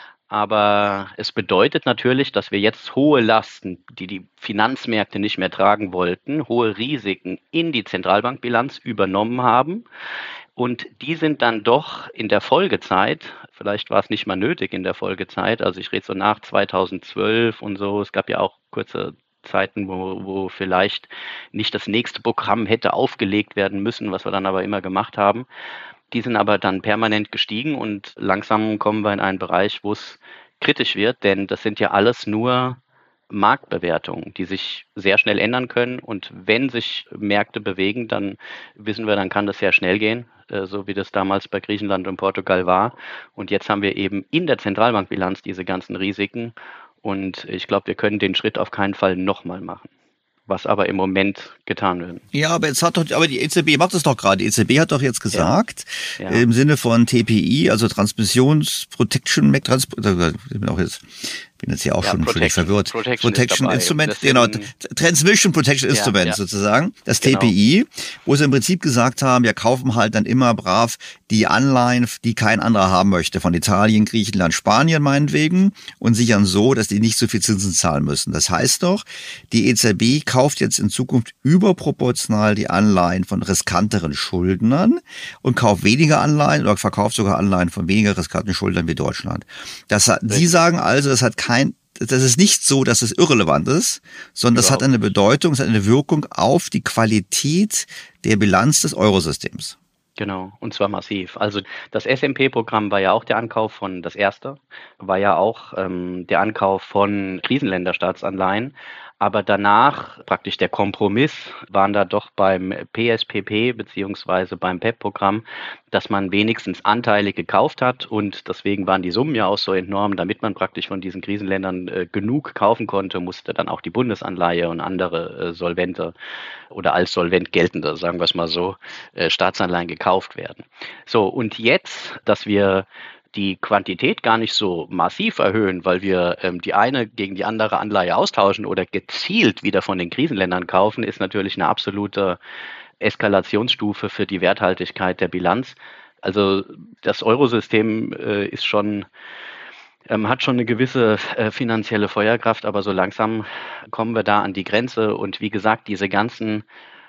Aber es bedeutet natürlich, dass wir jetzt hohe Lasten, die die Finanzmärkte nicht mehr tragen wollten, hohe Risiken in die Zentralbankbilanz übernommen haben. Und die sind dann doch in der Folgezeit, vielleicht war es nicht mal nötig in der Folgezeit, also ich rede so nach zweitausendzwölf und so, es gab ja auch kurze Zeiten, wo, wo vielleicht nicht das nächste Programm hätte aufgelegt werden müssen, was wir dann aber immer gemacht haben. Die sind aber dann permanent gestiegen und langsam kommen wir in einen Bereich, wo es kritisch wird, denn das sind ja alles nur Marktbewertungen, die sich sehr schnell ändern können. Und wenn sich Märkte bewegen, dann wissen wir, dann kann das sehr schnell gehen, so wie das damals bei Griechenland und Portugal war. Und jetzt haben wir eben in der Zentralbankbilanz diese ganzen Risiken. Und ich glaube, wir können den Schritt auf keinen Fall nochmal machen, was aber im Moment getan wird. Ja, aber jetzt hat doch, aber die E Z B macht es doch gerade. Die E Z B hat doch jetzt gesagt, ja. Ja. Im Sinne von T P I, also Transmissions Protection, Trans, ich bin auch jetzt, bin jetzt hier auch ja, schon völlig verwirrt. Protection, Protection Instrument, genau, Transmission Protection ja, Instrument ja. sozusagen, das genau. T P I, wo sie im Prinzip gesagt haben, wir kaufen halt dann immer brav die Anleihen, die kein anderer haben möchte, von Italien, Griechenland, Spanien meinetwegen, und sichern so, dass die nicht so viel Zinsen zahlen müssen. Das heißt doch, die E Z B kauft jetzt in Zukunft überproportional die Anleihen von riskanteren Schuldnern und kauft weniger Anleihen oder verkauft sogar Anleihen von weniger riskanten Schuldnern wie Deutschland. Das hat, Sie sagen also, das hat kein, das ist nicht so, dass es irrelevant ist, sondern das hat eine Bedeutung, es hat eine Wirkung auf die Qualität der Bilanz des Eurosystems. Genau, und zwar massiv. Also das S M P-Programm war ja auch der Ankauf von, das erste, war ja auch ähm, der Ankauf von Krisenländerstaatsanleihen. Aber danach, praktisch der Kompromiss, waren da doch beim P S P P beziehungsweise beim P E P-Programm, dass man wenigstens Anteile gekauft hat und deswegen waren die Summen ja auch so enorm, damit man praktisch von diesen Krisenländern äh, genug kaufen konnte, musste dann auch die Bundesanleihe und andere äh, solvente oder als solvent geltende, sagen wir es mal so, äh, Staatsanleihen gekauft werden. So, und jetzt, dass wir die Quantität gar nicht so massiv erhöhen, weil wir ähm, die eine gegen die andere Anleihe austauschen oder gezielt wieder von den Krisenländern kaufen, ist natürlich eine absolute Eskalationsstufe für die Werthaltigkeit der Bilanz. Also das Eurosystem äh, ist schon, ähm, hat schon eine gewisse äh, finanzielle Feuerkraft, aber so langsam kommen wir da an die Grenze. Und wie gesagt, diese ganzen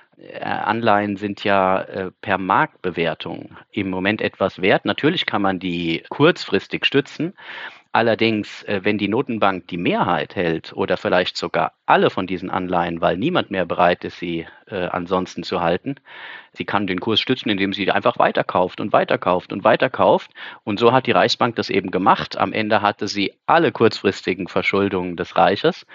Anleihen sind ja äh, per Marktbewertung im Moment etwas wert. Natürlich kann man die kurzfristig stützen, Allerdings, wenn die Notenbank die Mehrheit hält oder vielleicht sogar alle von diesen Anleihen, weil niemand mehr bereit ist, sie äh, ansonsten zu halten, sie kann den Kurs stützen, indem sie einfach weiterkauft und weiterkauft und weiterkauft. Und so hat die Reichsbank das eben gemacht. Am Ende hatte sie alle kurzfristigen Verschuldungen des Reiches,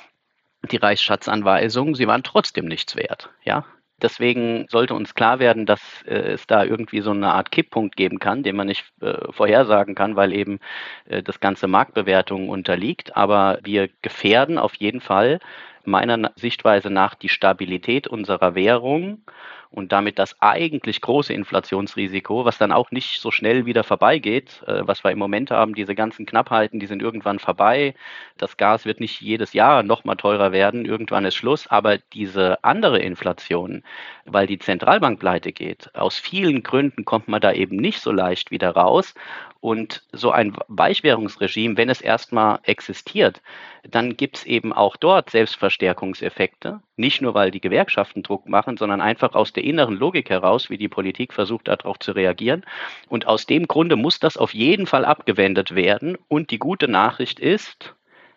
die Reichsschatzanweisungen, sie waren trotzdem nichts wert, ja. Deswegen sollte uns klar werden, dass äh, es da irgendwie so eine Art Kipppunkt geben kann, den man nicht äh, vorhersagen kann, weil eben äh, das ganze Marktbewertungen unterliegt. Aber wir gefährden auf jeden Fall meiner Sichtweise nach die Stabilität unserer Währung und damit das eigentlich große Inflationsrisiko, was dann auch nicht so schnell wieder vorbeigeht, äh, was wir im Moment haben, diese ganzen Knappheiten, die sind irgendwann vorbei. Das Gas wird nicht jedes Jahr noch mal teurer werden, irgendwann ist Schluss, aber diese andere Inflation, weil die Zentralbank pleite geht, aus vielen Gründen kommt man da eben nicht so leicht wieder raus. Und so ein Weichwährungsregime, wenn es erstmal existiert, dann gibt es eben auch dort Selbstverstärkungseffekte. Nicht nur, weil die Gewerkschaften Druck machen, sondern einfach aus der inneren Logik heraus, wie die Politik versucht, darauf zu reagieren. Und aus dem Grunde muss das auf jeden Fall abgewendet werden. Und die gute Nachricht ist,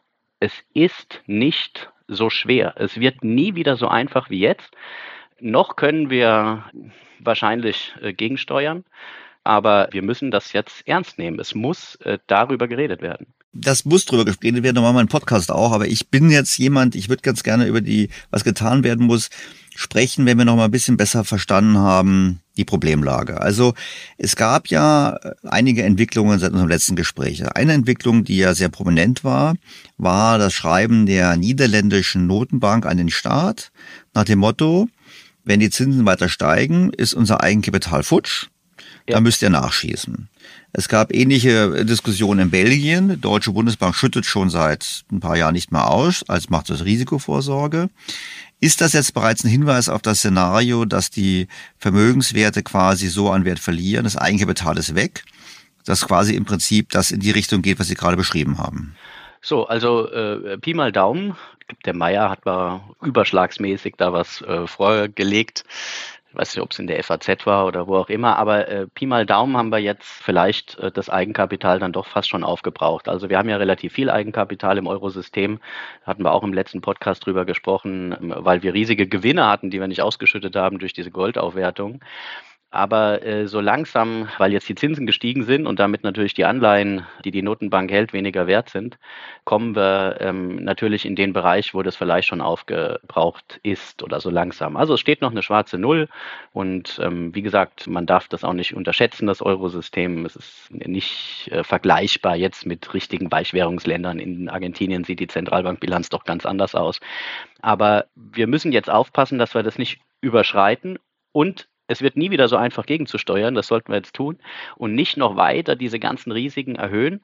es ist nicht so schwer. Es wird nie wieder so einfach wie jetzt. Noch können wir wahrscheinlich äh, gegensteuern. Aber wir müssen das jetzt ernst nehmen. Es muss äh, darüber geredet werden. Das muss drüber geredet werden, nochmal mein Podcast auch. Aber ich bin jetzt jemand, ich würde ganz gerne über die, was getan werden muss, sprechen, wenn wir noch mal ein bisschen besser verstanden haben, die Problemlage. Also es gab ja einige Entwicklungen seit unserem letzten Gespräch. Eine Entwicklung, die ja sehr prominent war, war das Schreiben der niederländischen Notenbank an den Staat nach dem Motto, wenn die Zinsen weiter steigen, ist unser Eigenkapital futsch. Da ja. müsst ihr nachschießen. Es gab ähnliche Diskussionen in Belgien. Die Deutsche Bundesbank schüttet schon seit ein paar Jahren nicht mehr aus, als macht das Risikovorsorge. Ist das jetzt bereits ein Hinweis auf das Szenario, dass die Vermögenswerte quasi so an Wert verlieren, das Eigenkapital ist weg, dass quasi im Prinzip das in die Richtung geht, was Sie gerade beschrieben haben? So, also äh, Pi mal Daumen. Der Meier hat mal überschlagsmäßig da was äh, vorgelegt. Ich weiß nicht, ob es in der F A Z war oder wo auch immer, aber äh, Pi mal Daumen haben wir jetzt vielleicht äh, das Eigenkapital dann doch fast schon aufgebraucht. Also wir haben ja relativ viel Eigenkapital im Eurosystem, hatten wir auch im letzten Podcast drüber gesprochen, weil wir riesige Gewinne hatten, die wir nicht ausgeschüttet haben durch diese Goldaufwertung. Aber äh, so langsam, weil jetzt die Zinsen gestiegen sind und damit natürlich die Anleihen, die die Notenbank hält, weniger wert sind, kommen wir ähm, natürlich in den Bereich, wo das vielleicht schon aufgebraucht ist oder so langsam. Also es steht noch eine schwarze Null und ähm, wie gesagt, man darf das auch nicht unterschätzen, das Eurosystem. Es ist nicht äh, vergleichbar jetzt mit richtigen Weichwährungsländern. In Argentinien sieht die Zentralbankbilanz doch ganz anders aus. Aber wir müssen jetzt aufpassen, dass wir das nicht überschreiten und es wird nie wieder so einfach gegenzusteuern, das sollten wir jetzt tun und nicht noch weiter diese ganzen Risiken erhöhen.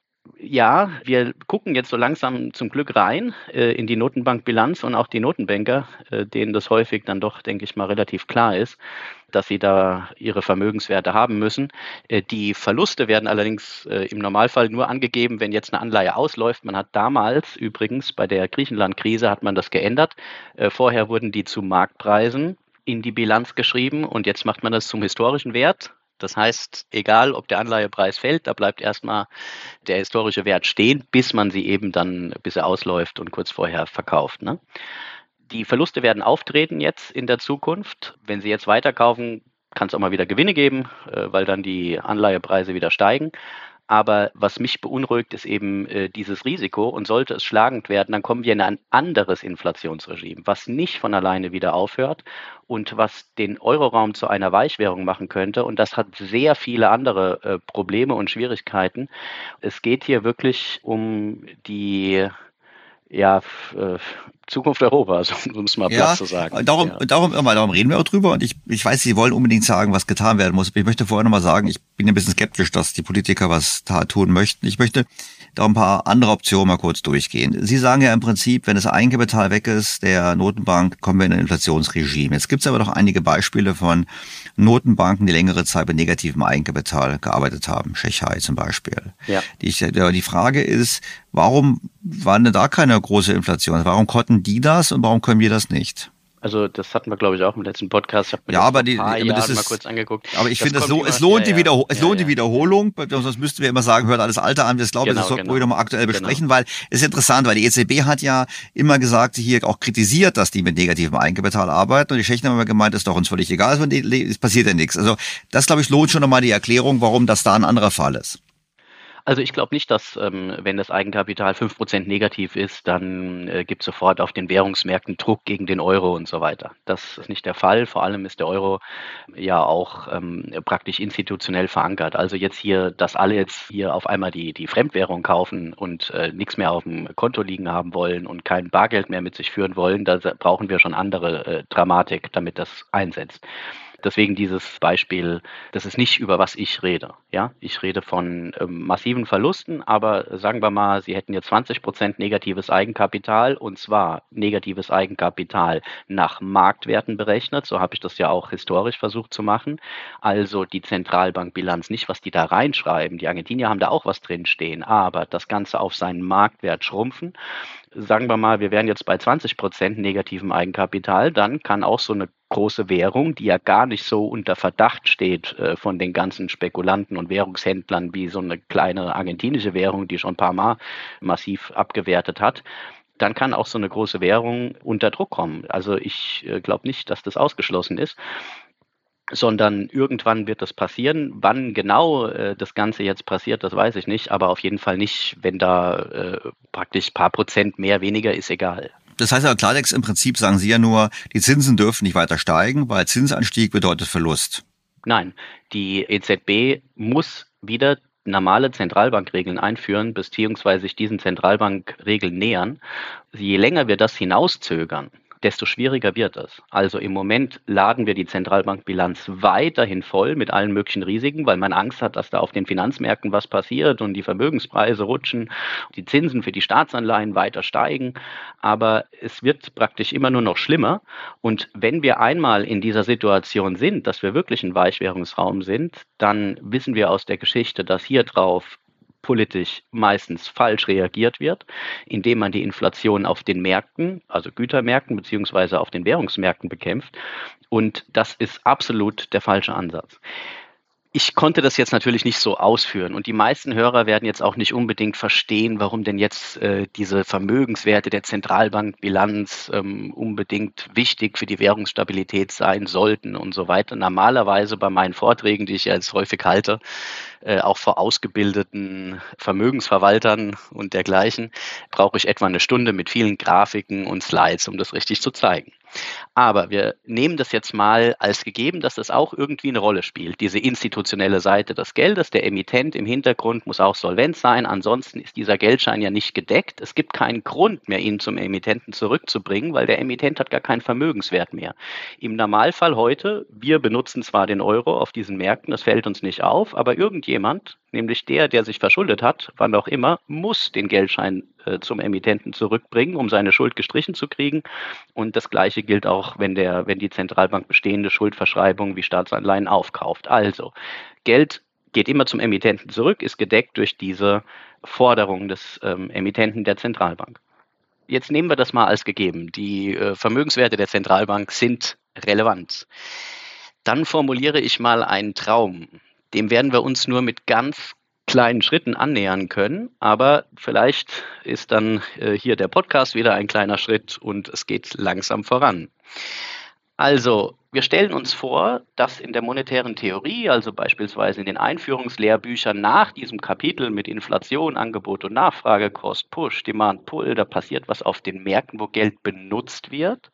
Ja, wir gucken jetzt so langsam zum Glück rein äh, in die Notenbankbilanz und auch die Notenbanker, äh, denen das häufig dann doch, denke ich mal, relativ klar ist, dass sie da ihre Vermögenswerte haben müssen. Äh, die Verluste werden allerdings äh, im Normalfall nur angegeben, wenn jetzt eine Anleihe ausläuft. Man hat damals übrigens bei der Griechenland-Krise hat man das geändert. Äh, vorher wurden die zu Marktpreisen in die Bilanz geschrieben und jetzt macht man das zum historischen Wert. Das heißt, egal ob der Anleihepreis fällt, da bleibt erstmal der historische Wert stehen, bis man sie eben dann, bis er ausläuft und kurz vorher verkauft. Ne? Die Verluste werden auftreten jetzt in der Zukunft. Wenn Sie jetzt weiterkaufen, kann es auch mal wieder Gewinne geben, weil dann die Anleihepreise wieder steigen. Aber was mich beunruhigt, ist eben äh, dieses Risiko. Und sollte es schlagend werden, dann kommen wir in ein anderes Inflationsregime, was nicht von alleine wieder aufhört und was den Euroraum zu einer Weichwährung machen könnte. Und das hat sehr viele andere äh, Probleme und Schwierigkeiten. Es geht hier wirklich um die ja, äh, Zukunft Europas, um es mal platt ja, zu sagen. Darum, ja. darum, darum reden wir auch drüber und ich, ich weiß, Sie wollen unbedingt sagen, was getan werden muss. Ich möchte vorher nochmal sagen, ich bin ein bisschen skeptisch, dass die Politiker was tun möchten. Ich möchte da ein paar andere Optionen mal kurz durchgehen. Sie sagen ja im Prinzip, wenn das Eigenkapital weg ist, der Notenbank, kommen wir in ein Inflationsregime. Jetzt gibt es aber noch einige Beispiele von Notenbanken, die längere Zeit mit negativem Eigenkapital gearbeitet haben. Tschechei zum Beispiel. Ja. Die, die Frage ist, warum war denn da keine große Inflation? Warum konnten die das und warum können wir das nicht? Also das hatten wir, glaube ich, auch im letzten Podcast. Ich habe mir ja, das aber vor die, ein paar aber Jahren das ist, mal kurz angeguckt. aber ich Das finde, es, kommt lo, es immer, lohnt ja, die, Wiederhol es ja, lohnt ja, die Wiederholung, sonst müssten wir immer sagen, hört alles Alter an. Das glaube ich, das genau, sollten wir genau, nochmal aktuell besprechen, genau. weil es ist interessant, weil die E Z B hat ja immer gesagt, hier auch kritisiert, dass die mit negativem Eigenkapital arbeiten und die Tschechen haben immer gemeint, ist doch uns völlig egal, es passiert ja nichts. Also das, glaube ich, lohnt schon nochmal die Erklärung, warum das da ein anderer Fall ist. Also ich glaube nicht, dass, ähm, wenn das Eigenkapital fünf Prozent negativ ist, dann äh, gibt es sofort auf den Währungsmärkten Druck gegen den Euro und so weiter. Das ist nicht der Fall. Vor allem ist der Euro ja auch ähm, praktisch institutionell verankert. Also jetzt hier, dass alle jetzt hier auf einmal die, die Fremdwährung kaufen und äh, nichts mehr auf dem Konto liegen haben wollen und kein Bargeld mehr mit sich führen wollen, da brauchen wir schon andere äh, Dramatik, damit das einsetzt. Deswegen dieses Beispiel, das ist nicht, über was ich rede. Ja, ich rede von ähm, massiven Verlusten, aber sagen wir mal, Sie hätten jetzt zwanzig Prozent negatives Eigenkapital und zwar negatives Eigenkapital nach Marktwerten berechnet. So habe ich das ja auch historisch versucht zu machen. Also die Zentralbankbilanz, nicht was die da reinschreiben. Die Argentinier haben da auch was drinstehen, aber das Ganze auf seinen Marktwert schrumpfen. Sagen wir mal, wir wären jetzt bei zwanzig Prozent negativem Eigenkapital, dann kann auch so eine große Währung, die ja gar nicht so unter Verdacht steht äh, von den ganzen Spekulanten und Währungshändlern wie so eine kleine argentinische Währung, die schon ein paar Mal massiv abgewertet hat, dann kann auch so eine große Währung unter Druck kommen. Also ich äh, glaube nicht, dass das ausgeschlossen ist, sondern irgendwann wird das passieren. Wann genau äh, das Ganze jetzt passiert, das weiß ich nicht, aber auf jeden Fall nicht, wenn da äh, praktisch ein paar Prozent mehr, weniger ist egal. Das heißt aber Klartext, im Prinzip sagen Sie ja nur, die Zinsen dürfen nicht weiter steigen, weil Zinsanstieg bedeutet Verlust. Nein, die E Z B muss wieder normale Zentralbankregeln einführen, beziehungsweise sich diesen Zentralbankregeln nähern. Je länger wir das hinauszögern, desto schwieriger wird es. Also im Moment laden wir die Zentralbankbilanz weiterhin voll mit allen möglichen Risiken, weil man Angst hat, dass da auf den Finanzmärkten was passiert und die Vermögenspreise rutschen, die Zinsen für die Staatsanleihen weiter steigen. Aber es wird praktisch immer nur noch schlimmer. Und wenn wir einmal in dieser Situation sind, dass wir wirklich ein Weichwährungsraum sind, dann wissen wir aus der Geschichte, dass hier drauf politisch meistens falsch reagiert wird, indem man die Inflation auf den Märkten, also Gütermärkten beziehungsweise auf den Währungsmärkten bekämpft. Und das ist absolut der falsche Ansatz. Ich konnte das jetzt natürlich nicht so ausführen und die meisten Hörer werden jetzt auch nicht unbedingt verstehen, warum denn jetzt äh, diese Vermögenswerte der Zentralbankbilanz ähm, unbedingt wichtig für die Währungsstabilität sein sollten und so weiter. Normalerweise bei meinen Vorträgen, die ich jetzt häufig halte, äh, auch vor ausgebildeten Vermögensverwaltern und dergleichen, brauche ich etwa eine Stunde mit vielen Grafiken und Slides, um das richtig zu zeigen. Aber wir nehmen das jetzt mal als gegeben, dass das auch irgendwie eine Rolle spielt. Diese institutionelle Seite des Geldes, der Emittent im Hintergrund muss auch solvent sein. Ansonsten ist dieser Geldschein ja nicht gedeckt. Es gibt keinen Grund mehr, ihn zum Emittenten zurückzubringen, weil der Emittent hat gar keinen Vermögenswert mehr. Im Normalfall heute, wir benutzen zwar den Euro auf diesen Märkten, das fällt uns nicht auf, aber irgendjemand, nämlich der, der sich verschuldet hat, wann auch immer, muss den Geldschein äh, zum Emittenten zurückbringen, um seine Schuld gestrichen zu kriegen. Und das Gleiche gilt auch, wenn der, wenn die Zentralbank bestehende Schuldverschreibungen wie Staatsanleihen aufkauft. Also, Geld geht immer zum Emittenten zurück, ist gedeckt durch diese Forderung des ähm, Emittenten der Zentralbank. Jetzt nehmen wir das mal als gegeben. Die äh, Vermögenswerte der Zentralbank sind relevant. Dann formuliere ich mal einen Traum. Dem werden wir uns nur mit ganz kleinen Schritten annähern können, aber vielleicht ist dann äh, hier der Podcast wieder ein kleiner Schritt und es geht langsam voran. Also, wir stellen uns vor, dass in der monetären Theorie, also beispielsweise in den Einführungslehrbüchern nach diesem Kapitel mit Inflation, Angebot und Nachfrage, Cost Push, Demand Pull, da passiert was auf den Märkten, wo Geld benutzt wird.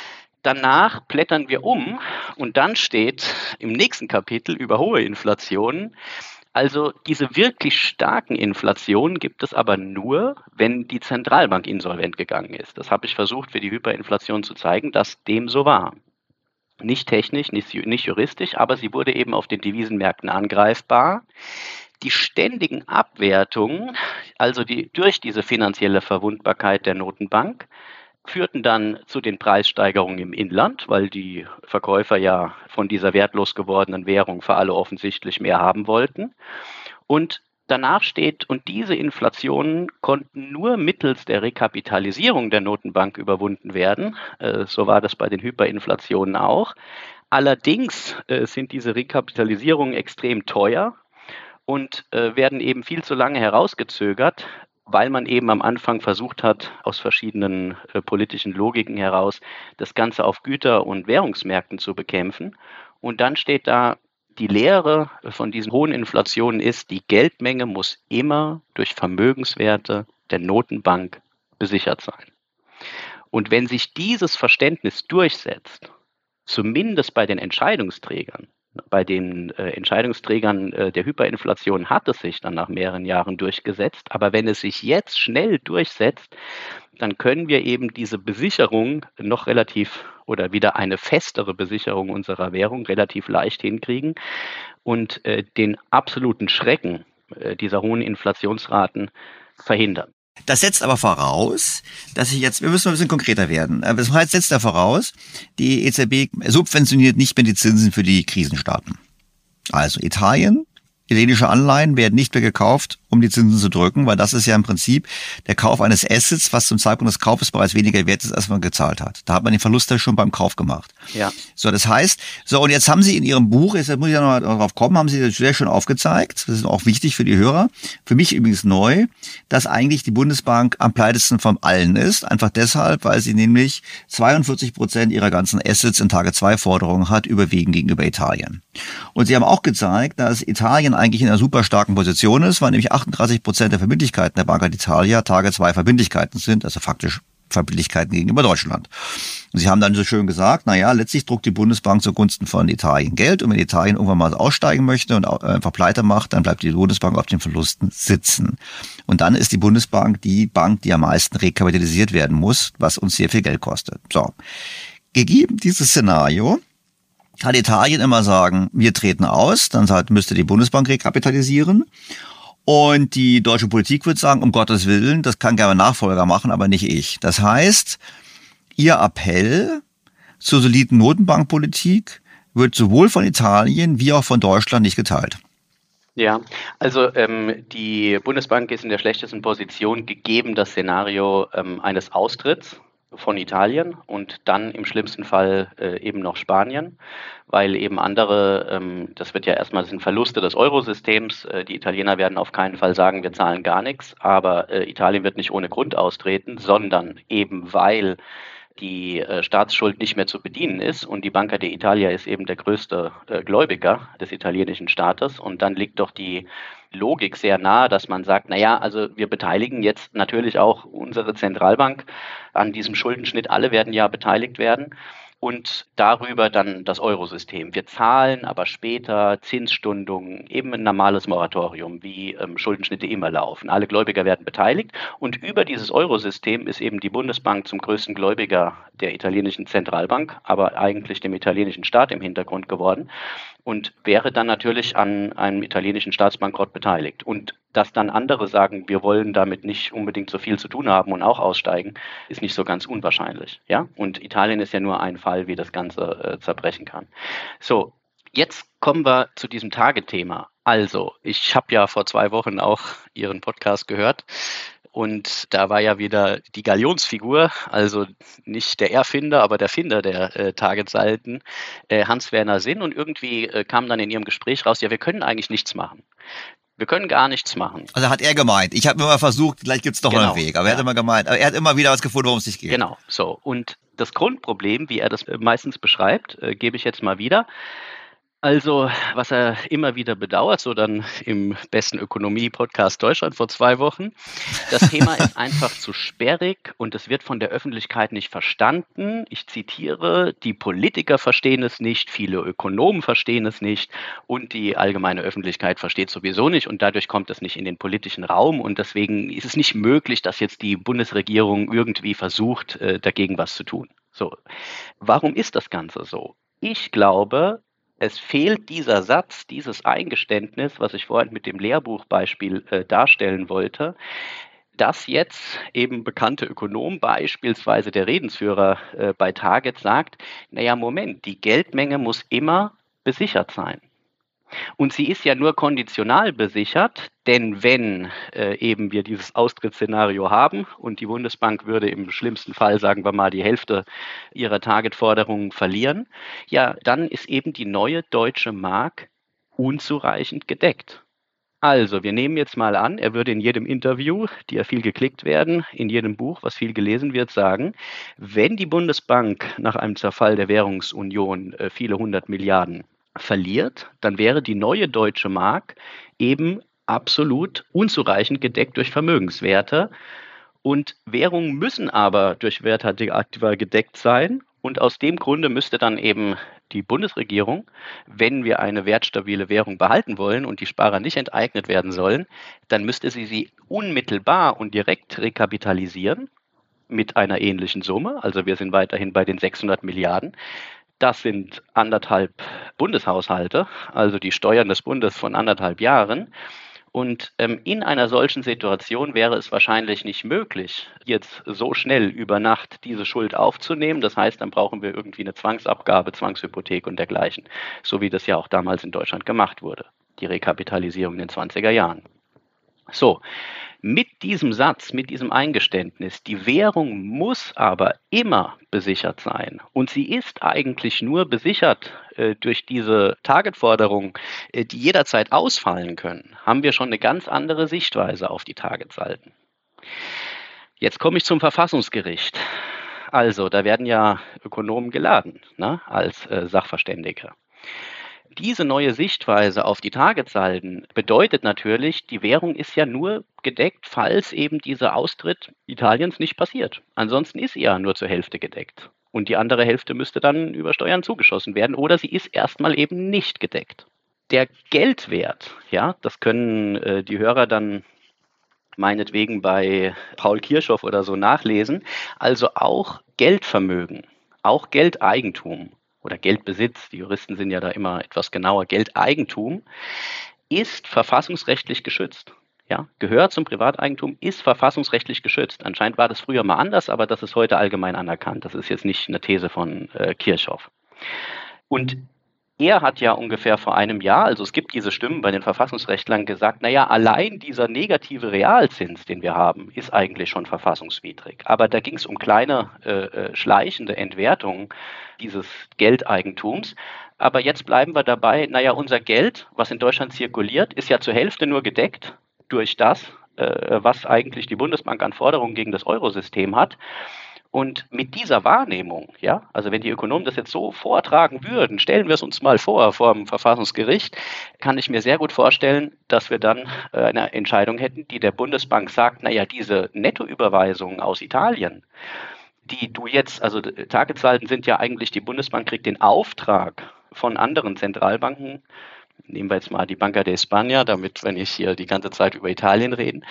Danach blättern wir um und dann steht im nächsten Kapitel über hohe Inflationen. Also diese wirklich starken Inflationen gibt es aber nur, wenn die Zentralbank insolvent gegangen ist. Das habe ich versucht für die Hyperinflation zu zeigen, dass dem so war. Nicht technisch, nicht, nicht juristisch, aber sie wurde eben auf den Devisenmärkten angreifbar. Die ständigen Abwertungen, also die, durch diese finanzielle Verwundbarkeit der Notenbank, führten dann zu den Preissteigerungen im Inland, weil die Verkäufer ja von dieser wertlos gewordenen Währung für alle offensichtlich mehr haben wollten. Und danach steht, und diese Inflationen konnten nur mittels der Rekapitalisierung der Notenbank überwunden werden. Äh, so war das bei den Hyperinflationen auch. Allerdings äh, sind diese Rekapitalisierungen extrem teuer und äh, werden eben viel zu lange herausgezögert, weil man eben am Anfang versucht hat, aus verschiedenen äh, politischen Logiken heraus, das Ganze auf Güter- und Währungsmärkten zu bekämpfen. Und dann steht da, die Lehre von diesen hohen Inflationen ist, die Geldmenge muss immer durch Vermögenswerte der Notenbank besichert sein. Und wenn sich dieses Verständnis durchsetzt, zumindest bei den Entscheidungsträgern, bei den äh, Entscheidungsträgern äh, der Hyperinflation hat es sich dann nach mehreren Jahren durchgesetzt. Aber wenn es sich jetzt schnell durchsetzt, dann können wir eben diese Besicherung noch relativ oder wieder eine festere Besicherung unserer Währung relativ leicht hinkriegen und äh, den absoluten Schrecken äh, dieser hohen Inflationsraten verhindern. Das setzt aber voraus, dass ich jetzt, wir müssen ein bisschen konkreter werden. Das heißt, setzt da voraus, die E Z B subventioniert nicht mehr die Zinsen für die Krisenstaaten. Also Italien, italienische Anleihen werden nicht mehr gekauft, um die Zinsen zu drücken, weil das ist ja im Prinzip der Kauf eines Assets, was zum Zeitpunkt des Kaufes bereits weniger wert ist, als man gezahlt hat. Da hat man den Verlust ja schon beim Kauf gemacht. Ja. So, das heißt, so, und jetzt haben Sie in Ihrem Buch, jetzt muss ich ja noch drauf kommen, haben Sie das sehr schön aufgezeigt, das ist auch wichtig für die Hörer, für mich übrigens neu, dass eigentlich die Bundesbank am pleitesten von allen ist, einfach deshalb, weil sie nämlich zweiundvierzig Prozent ihrer ganzen Assets in Tage zwei Forderungen hat, überwiegend gegenüber Italien. Und Sie haben auch gezeigt, dass Italien eigentlich in einer super starken Position ist, weil nämlich achtunddreißig Prozent der Verbindlichkeiten der Banca d'Italia Tage zwei Verbindlichkeiten sind, also faktisch Verbindlichkeiten gegenüber Deutschland. Und Sie haben dann so schön gesagt, na ja, letztlich druckt die Bundesbank zugunsten von Italien Geld, und wenn Italien irgendwann mal aussteigen möchte und einfach pleite macht, dann bleibt die Bundesbank auf den Verlusten sitzen. Und dann ist die Bundesbank die Bank, die am meisten rekapitalisiert werden muss, was uns sehr viel Geld kostet. So. Gegeben dieses Szenario, kann Italien immer sagen, wir treten aus, dann müsste die Bundesbank rekapitalisieren. Und die deutsche Politik wird sagen, um Gottes Willen, das kann gerne Nachfolger machen, aber nicht ich. Das heißt, Ihr Appell zur soliden Notenbankpolitik wird sowohl von Italien wie auch von Deutschland nicht geteilt. Ja, also ähm, die Bundesbank ist in der schlechtesten Position, gegeben das Szenario ähm, eines Austritts von Italien und dann im schlimmsten Fall äh, eben noch Spanien, weil eben andere, ähm, das wird ja erstmal, das sind Verluste des Eurosystems, äh, die Italiener werden auf keinen Fall sagen, wir zahlen gar nichts, aber äh, Italien wird nicht ohne Grund austreten, sondern eben weil die äh, Staatsschuld nicht mehr zu bedienen ist, und die Banca d'Italia ist eben der größte äh, Gläubiger des italienischen Staates, und dann liegt doch die Logik sehr nahe, dass man sagt, naja, also wir beteiligen jetzt natürlich auch unsere Zentralbank an diesem Schuldenschnitt, alle werden ja beteiligt werden, und darüber dann das Eurosystem. Wir zahlen aber später Zinsstundungen, eben ein normales Moratorium, wie ähm, Schuldenschnitte immer laufen. Alle Gläubiger werden beteiligt, und über dieses Eurosystem ist eben die Bundesbank zum größten Gläubiger der italienischen Zentralbank, aber eigentlich dem italienischen Staat im Hintergrund geworden, und wäre dann natürlich an einem italienischen Staatsbankrott beteiligt. Und dass dann andere sagen, wir wollen damit nicht unbedingt so viel zu tun haben und auch aussteigen, ist nicht so ganz unwahrscheinlich. Ja? Und Italien ist ja nur ein Fall, wie das Ganze äh, zerbrechen kann. So, jetzt kommen wir zu diesem Tagethema. Also, ich habe ja vor zwei Wochen auch Ihren Podcast gehört. Und da war ja wieder die Galionsfigur, also nicht der Erfinder, aber der Finder der äh, Targetsalden, äh, Hans-Werner Sinn. Und irgendwie äh, kam dann in Ihrem Gespräch raus, ja, wir können eigentlich nichts machen. Wir können gar nichts machen. Also hat er gemeint. Ich habe immer versucht, vielleicht gibt es doch genau, einen Weg. Aber ja. er hat immer gemeint, aber er hat immer wieder was gefunden, worum es sich geht. Genau, so. Und das Grundproblem, wie er das meistens beschreibt, äh, gebe ich jetzt mal wieder. Also, was er immer wieder bedauert, so dann im besten Ökonomie-Podcast Deutschland vor zwei Wochen, das Thema ist einfach zu sperrig und es wird von der Öffentlichkeit nicht verstanden. Ich zitiere, die Politiker verstehen es nicht, viele Ökonomen verstehen es nicht und die allgemeine Öffentlichkeit versteht sowieso nicht, und dadurch kommt es nicht in den politischen Raum, und deswegen ist es nicht möglich, dass jetzt die Bundesregierung irgendwie versucht, dagegen was zu tun. So, warum ist das Ganze so? Ich glaube, es fehlt dieser Satz, dieses Eingeständnis, was ich vorhin mit dem Lehrbuchbeispiel äh, darstellen wollte, dass jetzt eben bekannte Ökonom, beispielsweise der Redensführer äh, bei Target, sagt, naja, Moment, die Geldmenge muss immer besichert sein. Und sie ist ja nur konditional besichert, denn wenn äh, eben wir dieses Austrittsszenario haben und die Bundesbank würde im schlimmsten Fall, sagen wir mal, die Hälfte ihrer Targetforderungen verlieren, ja, dann ist eben die neue deutsche Mark unzureichend gedeckt. Also, wir nehmen jetzt mal an, er würde in jedem Interview, die ja viel geklickt werden, in jedem Buch, was viel gelesen wird, sagen, wenn die Bundesbank nach einem Zerfall der Währungsunion äh, viele hundert Milliarden verliert, dann wäre die neue deutsche Mark eben absolut unzureichend gedeckt durch Vermögenswerte. Und Währungen müssen aber durch Werthaltigaktiva gedeckt sein. Und aus dem Grunde müsste dann eben die Bundesregierung, wenn wir eine wertstabile Währung behalten wollen und die Sparer nicht enteignet werden sollen, dann müsste sie sie unmittelbar und direkt rekapitalisieren mit einer ähnlichen Summe. Also wir sind weiterhin bei den sechshundert Milliarden. Das sind anderthalb Bundeshaushalte, also die Steuern des Bundes von anderthalb Jahren. Und ähm, in einer solchen Situation wäre es wahrscheinlich nicht möglich, jetzt so schnell über Nacht diese Schuld aufzunehmen. Das heißt, dann brauchen wir irgendwie eine Zwangsabgabe, Zwangshypothek und dergleichen, so wie das ja auch damals in Deutschland gemacht wurde, die Rekapitalisierung in den zwanziger Jahren. So, mit diesem Satz, mit diesem Eingeständnis, die Währung muss aber immer besichert sein. Und sie ist eigentlich nur besichert äh, durch diese Targetforderungen, äh, die jederzeit ausfallen können, haben wir schon eine ganz andere Sichtweise auf die Targetsalden. Jetzt komme ich zum Verfassungsgericht. Also, da werden ja Ökonomen geladen, ne, als äh, Sachverständige. Diese neue Sichtweise auf die Targetsalden bedeutet natürlich, die Währung ist ja nur gedeckt, falls eben dieser Austritt Italiens nicht passiert. Ansonsten ist sie ja nur zur Hälfte gedeckt. Und die andere Hälfte müsste dann über Steuern zugeschossen werden oder sie ist erstmal eben nicht gedeckt. Der Geldwert, ja, das können äh, die Hörer dann meinetwegen bei Paul Kirchhoff oder so nachlesen, also auch Geldvermögen, auch Geldeigentum. Oder Geldbesitz, die Juristen sind ja da immer etwas genauer, Geldeigentum ist verfassungsrechtlich geschützt. Ja, gehört zum Privateigentum, ist verfassungsrechtlich geschützt. Anscheinend war das früher mal anders, aber das ist heute allgemein anerkannt. Das ist jetzt nicht eine These von äh, Kirchhoff. Und er hat ja ungefähr vor einem Jahr, also es gibt diese Stimmen bei den Verfassungsrechtlern, gesagt, naja, allein dieser negative Realzins, den wir haben, ist eigentlich schon verfassungswidrig. Aber da ging es um kleine, äh, schleichende Entwertungen dieses Geldeigentums. Aber jetzt bleiben wir dabei, naja, unser Geld, was in Deutschland zirkuliert, ist ja zur Hälfte nur gedeckt durch das, äh, was eigentlich die Bundesbank an Forderungen gegen das Eurosystem hat. Und mit dieser Wahrnehmung, ja, also wenn die Ökonomen das jetzt so vortragen würden, stellen wir es uns mal vor, vor dem Verfassungsgericht, kann ich mir sehr gut vorstellen, dass wir dann äh, eine Entscheidung hätten, die der Bundesbank sagt, naja, diese Nettoüberweisungen aus Italien, die du jetzt, also Targetsalden sind ja eigentlich, die Bundesbank kriegt den Auftrag von anderen Zentralbanken, nehmen wir jetzt mal die Banca de España, damit, wenn ich hier die ganze Zeit über Italien reden,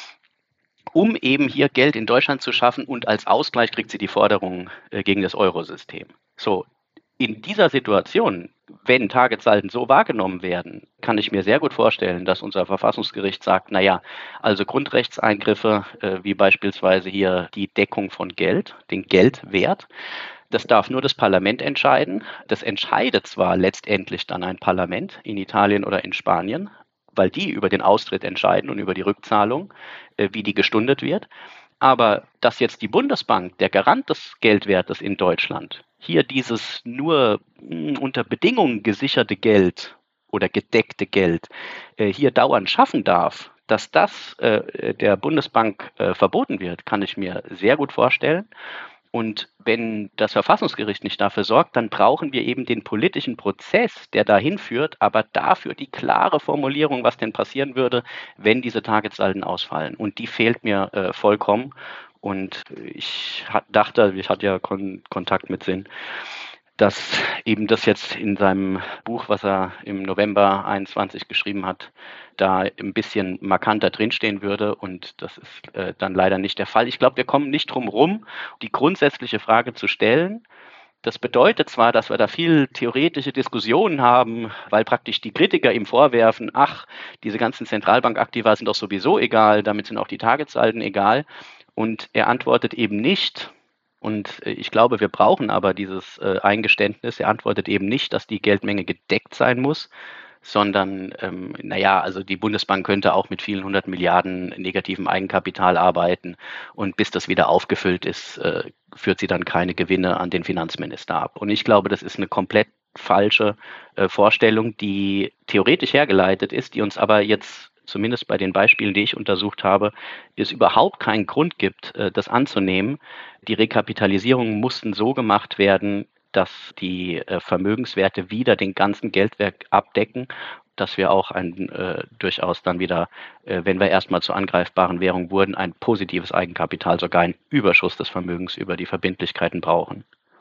um eben hier Geld in Deutschland zu schaffen und als Ausgleich kriegt sie die Forderungen äh, gegen das Eurosystem. So, in dieser Situation, wenn Targetsalden so wahrgenommen werden, kann ich mir sehr gut vorstellen, dass unser Verfassungsgericht sagt, naja, also Grundrechtseingriffe, äh, wie beispielsweise hier die Deckung von Geld, den Geldwert, das darf nur das Parlament entscheiden. Das entscheidet zwar letztendlich dann ein Parlament in Italien oder in Spanien, weil die über den Austritt entscheiden und über die Rückzahlung, äh, wie die gestundet wird. Aber dass jetzt die Bundesbank, der Garant des Geldwertes in Deutschland, hier dieses nur mh, unter Bedingungen gesicherte Geld oder gedeckte Geld äh, hier dauernd schaffen darf, dass das äh, der Bundesbank äh, verboten wird, kann ich mir sehr gut vorstellen. Und wenn das Verfassungsgericht nicht dafür sorgt, dann brauchen wir eben den politischen Prozess, der dahin führt, aber dafür die klare Formulierung, was denn passieren würde, wenn diese Targetsalden ausfallen. Und die fehlt mir äh, vollkommen. Und ich hat, dachte, ich hatte ja Kon- Kontakt mit Sinn, dass eben das jetzt in seinem Buch, was er im November einundzwanzig geschrieben hat, da ein bisschen markanter drinstehen würde. Und das ist äh, dann leider nicht der Fall. Ich glaube, wir kommen nicht drum rum, die grundsätzliche Frage zu stellen. Das bedeutet zwar, dass wir da viel theoretische Diskussionen haben, weil praktisch die Kritiker ihm vorwerfen, ach, diese ganzen Zentralbankaktiva sind doch sowieso egal, damit sind auch die Targetsalden egal. Und er antwortet eben nicht. Und ich glaube, wir brauchen aber dieses äh, Eingeständnis. Er antwortet eben nicht, dass die Geldmenge gedeckt sein muss, sondern, ähm, naja, also die Bundesbank könnte auch mit vielen hundert Milliarden negativem Eigenkapital arbeiten und bis das wieder aufgefüllt ist, äh, führt sie dann keine Gewinne an den Finanzminister ab. Und ich glaube, das ist eine komplett falsche äh, Vorstellung, die theoretisch hergeleitet ist, die uns aber jetzt zumindest bei den Beispielen, die ich untersucht habe, es überhaupt keinen Grund gibt, äh, das anzunehmen. Die Rekapitalisierungen mussten so gemacht werden, dass die äh, Vermögenswerte wieder den ganzen Geldwert abdecken, dass wir auch ein äh, durchaus dann wieder, äh, wenn wir erstmal zur angreifbaren Währung wurden, ein positives Eigenkapital, sogar einen Überschuss des Vermögens über die Verbindlichkeiten brauchen.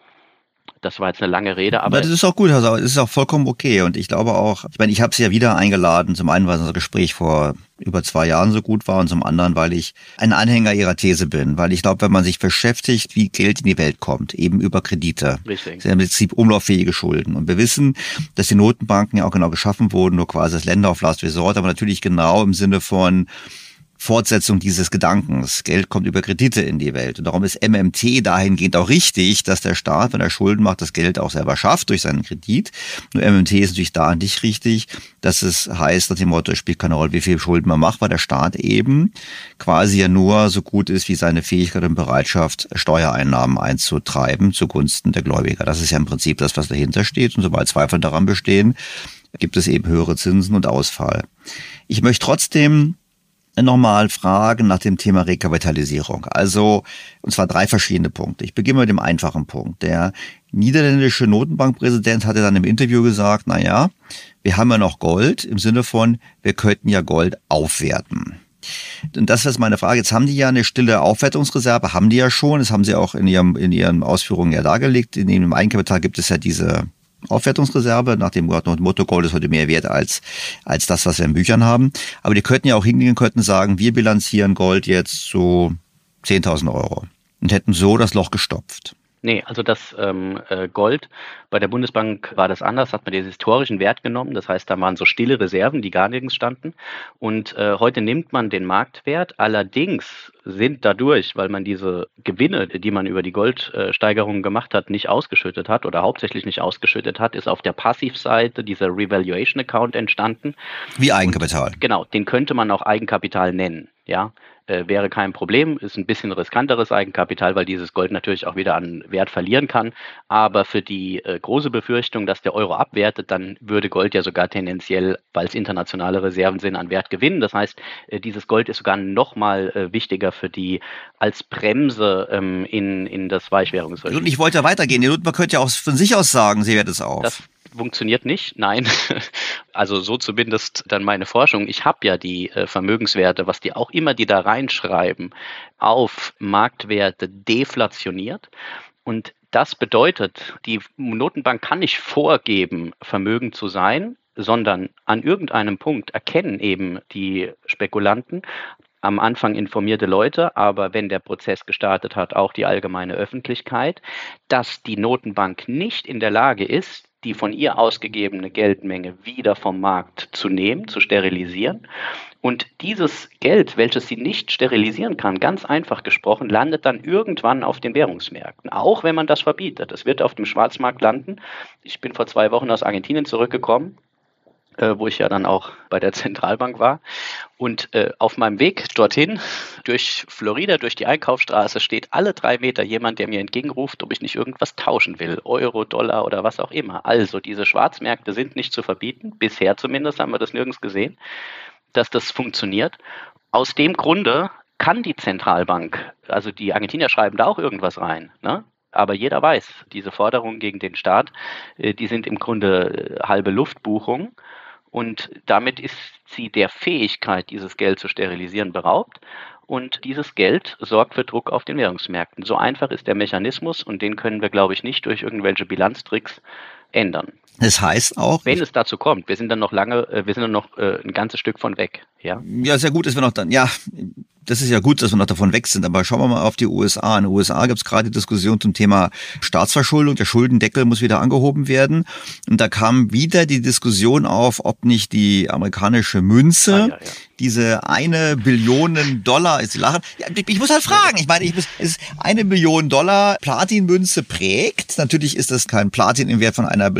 Das war jetzt eine lange Rede, aber... Das ist auch gut, also das ist auch vollkommen okay. Und ich glaube auch, ich meine, ich habe Sie ja wieder eingeladen, zum einen, weil unser Gespräch vor über zwei Jahren so gut war und zum anderen, weil ich ein Anhänger Ihrer These bin. Weil ich glaube, wenn man sich beschäftigt, wie Geld in die Welt kommt, eben über Kredite, Richtig. sind im Prinzip umlauffähige Schulden. Und wir wissen, dass die Notenbanken ja auch genau geschaffen wurden, nur quasi als Länder auf Last Resort, aber natürlich genau im Sinne von Fortsetzung dieses Gedankens. Geld kommt über Kredite in die Welt. Und darum ist M M T dahingehend auch richtig, dass der Staat, wenn er Schulden macht, das Geld auch selber schafft durch seinen Kredit. Nur M M T ist natürlich da nicht richtig, dass es heißt, nach dem Motto, es spielt keine Rolle, wie viel Schulden man macht, weil der Staat eben quasi ja nur so gut ist wie seine Fähigkeit und Bereitschaft, Steuereinnahmen einzutreiben zugunsten der Gläubiger. Das ist ja im Prinzip das, was dahinter steht. Und sobald Zweifel daran bestehen, gibt es eben höhere Zinsen und Ausfall. Ich möchte trotzdem nochmal fragen nach dem Thema Rekapitalisierung. Also, und zwar drei verschiedene Punkte. Ich beginne mit dem einfachen Punkt. Der niederländische Notenbankpräsident hatte dann im Interview gesagt, na ja, wir haben ja noch Gold, im Sinne von, wir könnten ja Gold aufwerten. Und das ist meine Frage. Jetzt haben die ja eine stille Aufwertungsreserve, haben die ja schon. Das haben sie auch in ihrem, in ihren Ausführungen ja dargelegt. In dem Eigenkapital gibt es ja diese Aufwertungsreserve, nach dem Motto, Gold ist heute mehr wert als, als das, was wir in Büchern haben. Aber die könnten ja auch hingehen, könnten sagen, wir bilanzieren Gold jetzt zu zehntausend Euro und hätten so das Loch gestopft. Nee, also das ähm, Gold, bei der Bundesbank war das anders, hat man den historischen Wert genommen, das heißt, da waren so stille Reserven, die gar nirgends standen und äh, heute nimmt man den Marktwert, allerdings sind dadurch, weil man diese Gewinne, die man über die Goldsteigerungen gemacht hat, nicht ausgeschüttet hat oder hauptsächlich nicht ausgeschüttet hat, ist auf der Passivseite dieser Revaluation Account entstanden. Wie Eigenkapital. Und, genau, den könnte man auch Eigenkapital nennen, ja. Äh, wäre kein Problem, ist ein bisschen riskanteres Eigenkapital, weil dieses Gold natürlich auch wieder an Wert verlieren kann. Aber für die äh, große Befürchtung, dass der Euro abwertet, dann würde Gold ja sogar tendenziell, weil es internationale Reserven sind, an Wert gewinnen. Das heißt, äh, dieses Gold ist sogar noch mal äh, wichtiger für die als Bremse ähm, in, in das Weichwährungsregime. Und ich wollte ja weitergehen. Man könnte ja auch von sich aus sagen, sie wert es auf. Das funktioniert nicht, nein. Also so zumindest dann meine Forschung. Ich habe ja die äh, Vermögenswerte, was die auch immer die da reinschreiben, auf Marktwerte deflationiert. Und das bedeutet, die Notenbank kann nicht vorgeben, Vermögen zu sein, sondern an irgendeinem Punkt erkennen eben die Spekulanten, am Anfang informierte Leute, aber wenn der Prozess gestartet hat, auch die allgemeine Öffentlichkeit, dass die Notenbank nicht in der Lage ist, die von ihr ausgegebene Geldmenge wieder vom Markt zu nehmen, zu sterilisieren. Und dieses Geld, welches sie nicht sterilisieren kann, ganz einfach gesprochen, landet dann irgendwann auf den Währungsmärkten, auch wenn man das verbietet. Es wird auf dem Schwarzmarkt landen. Ich bin vor zwei Wochen aus Argentinien zurückgekommen, äh, wo ich ja dann auch bei der Zentralbank war. Und äh, auf meinem Weg dorthin, durch Florida, durch die Einkaufsstraße, steht alle drei Meter jemand, der mir entgegenruft, ob ich nicht irgendwas tauschen will. Euro, Dollar oder was auch immer. Also diese Schwarzmärkte sind nicht zu verbieten. Bisher zumindest haben wir das nirgends gesehen, dass das funktioniert. Aus dem Grunde kann die Zentralbank, also die Argentinier schreiben da auch irgendwas rein, ne? Aber jeder weiß, diese Forderungen gegen den Staat, äh, die sind im Grunde äh, halbe Luftbuchung. Und damit ist sie der Fähigkeit, dieses Geld zu sterilisieren, beraubt. Und dieses Geld sorgt für Druck auf den Währungsmärkten. So einfach ist der Mechanismus und den können wir, glaube ich, nicht durch irgendwelche Bilanztricks ändern. Das heißt auch, wenn es dazu kommt, wir sind dann noch lange, wir sind dann noch äh, ein ganzes Stück von weg. Ja, ja, sehr gut, dass wir noch dann, ja, das ist ja gut, dass wir noch davon weg sind, aber schauen wir mal auf die U S A. In den U S A gibt es gerade die Diskussion zum Thema Staatsverschuldung. Der Schuldendeckel muss wieder angehoben werden. Und da kam wieder die Diskussion auf, ob nicht die amerikanische Münze, ah, ja, ja. diese eine Billion Dollar, ist lachen. Ja, ich muss halt fragen, ich meine, ich muss, ist eine Billion Dollar Platinmünze prägt. Natürlich ist das kein Platin im Wert von einer Billion Dollar,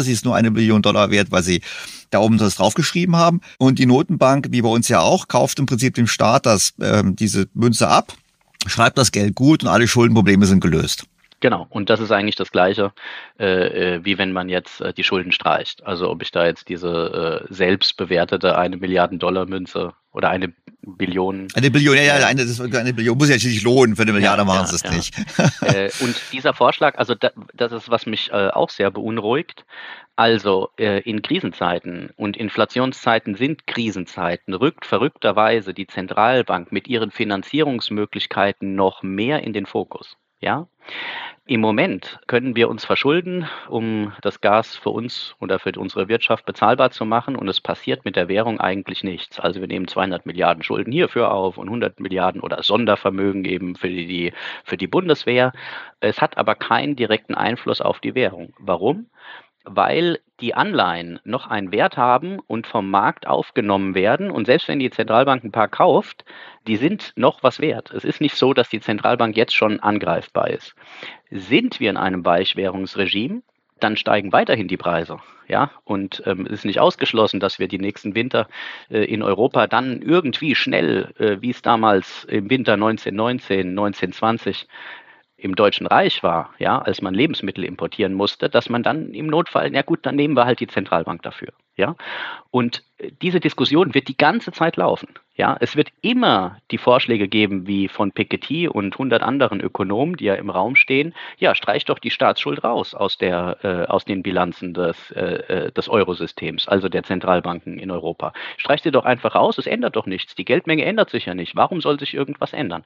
Dollar. Sie ist nur eine Billion Dollar wert, weil sie da oben das draufgeschrieben haben. Und die Notenbank, wie bei uns ja auch, kauft im Prinzip dem Staat das, ähm, diese Münze ab, schreibt das Geld gut und alle Schuldenprobleme sind gelöst. Genau, und das ist eigentlich das Gleiche, äh, wie wenn man jetzt äh, die Schulden streicht. Also ob ich da jetzt diese äh, selbst bewertete eine Milliarden Dollar Münze oder eine Billion. Eine Billion, ja, ja, eine, das, eine Billion muss ja natürlich lohnen, für eine Milliarde ja, machen sie ja, es ja. nicht. äh, und dieser Vorschlag, also da, das ist, was mich äh, auch sehr beunruhigt. Also äh, in Krisenzeiten und Inflationszeiten sind Krisenzeiten, rückt verrückterweise die Zentralbank mit ihren Finanzierungsmöglichkeiten noch mehr in den Fokus. Ja? Im Moment können wir uns verschulden, um das Gas für uns oder für unsere Wirtschaft bezahlbar zu machen, und es passiert mit der Währung eigentlich nichts. Also wir nehmen zweihundert Milliarden Schulden hierfür auf und hundert Milliarden oder Sondervermögen eben für die, für die Bundeswehr. Es hat aber keinen direkten Einfluss auf die Währung. Warum? Weil die Anleihen noch einen Wert haben und vom Markt aufgenommen werden. Und selbst wenn die Zentralbank ein paar kauft, die sind noch was wert. Es ist nicht so, dass die Zentralbank jetzt schon angreifbar ist. Sind wir in einem Weichwährungsregime, dann steigen weiterhin die Preise. Ja? Und ähm, es ist nicht ausgeschlossen, dass wir die nächsten Winter äh, in Europa dann irgendwie schnell, äh, wie es damals im Winter neunzehnhundertneunzehn, neunzehnhundertzwanzig im Deutschen Reich war, ja, als man Lebensmittel importieren musste, dass man dann im Notfall, na gut, dann nehmen wir halt die Zentralbank dafür, ja. Und diese Diskussion wird die ganze Zeit laufen, ja. Es wird immer die Vorschläge geben, wie von Piketty und hundert anderen Ökonomen, die ja im Raum stehen, ja, streich doch die Staatsschuld raus aus der, äh, aus den Bilanzen des, äh, des Eurosystems, also der Zentralbanken in Europa. Streich sie doch einfach raus, es ändert doch nichts. Die Geldmenge ändert sich ja nicht. Warum soll sich irgendwas ändern?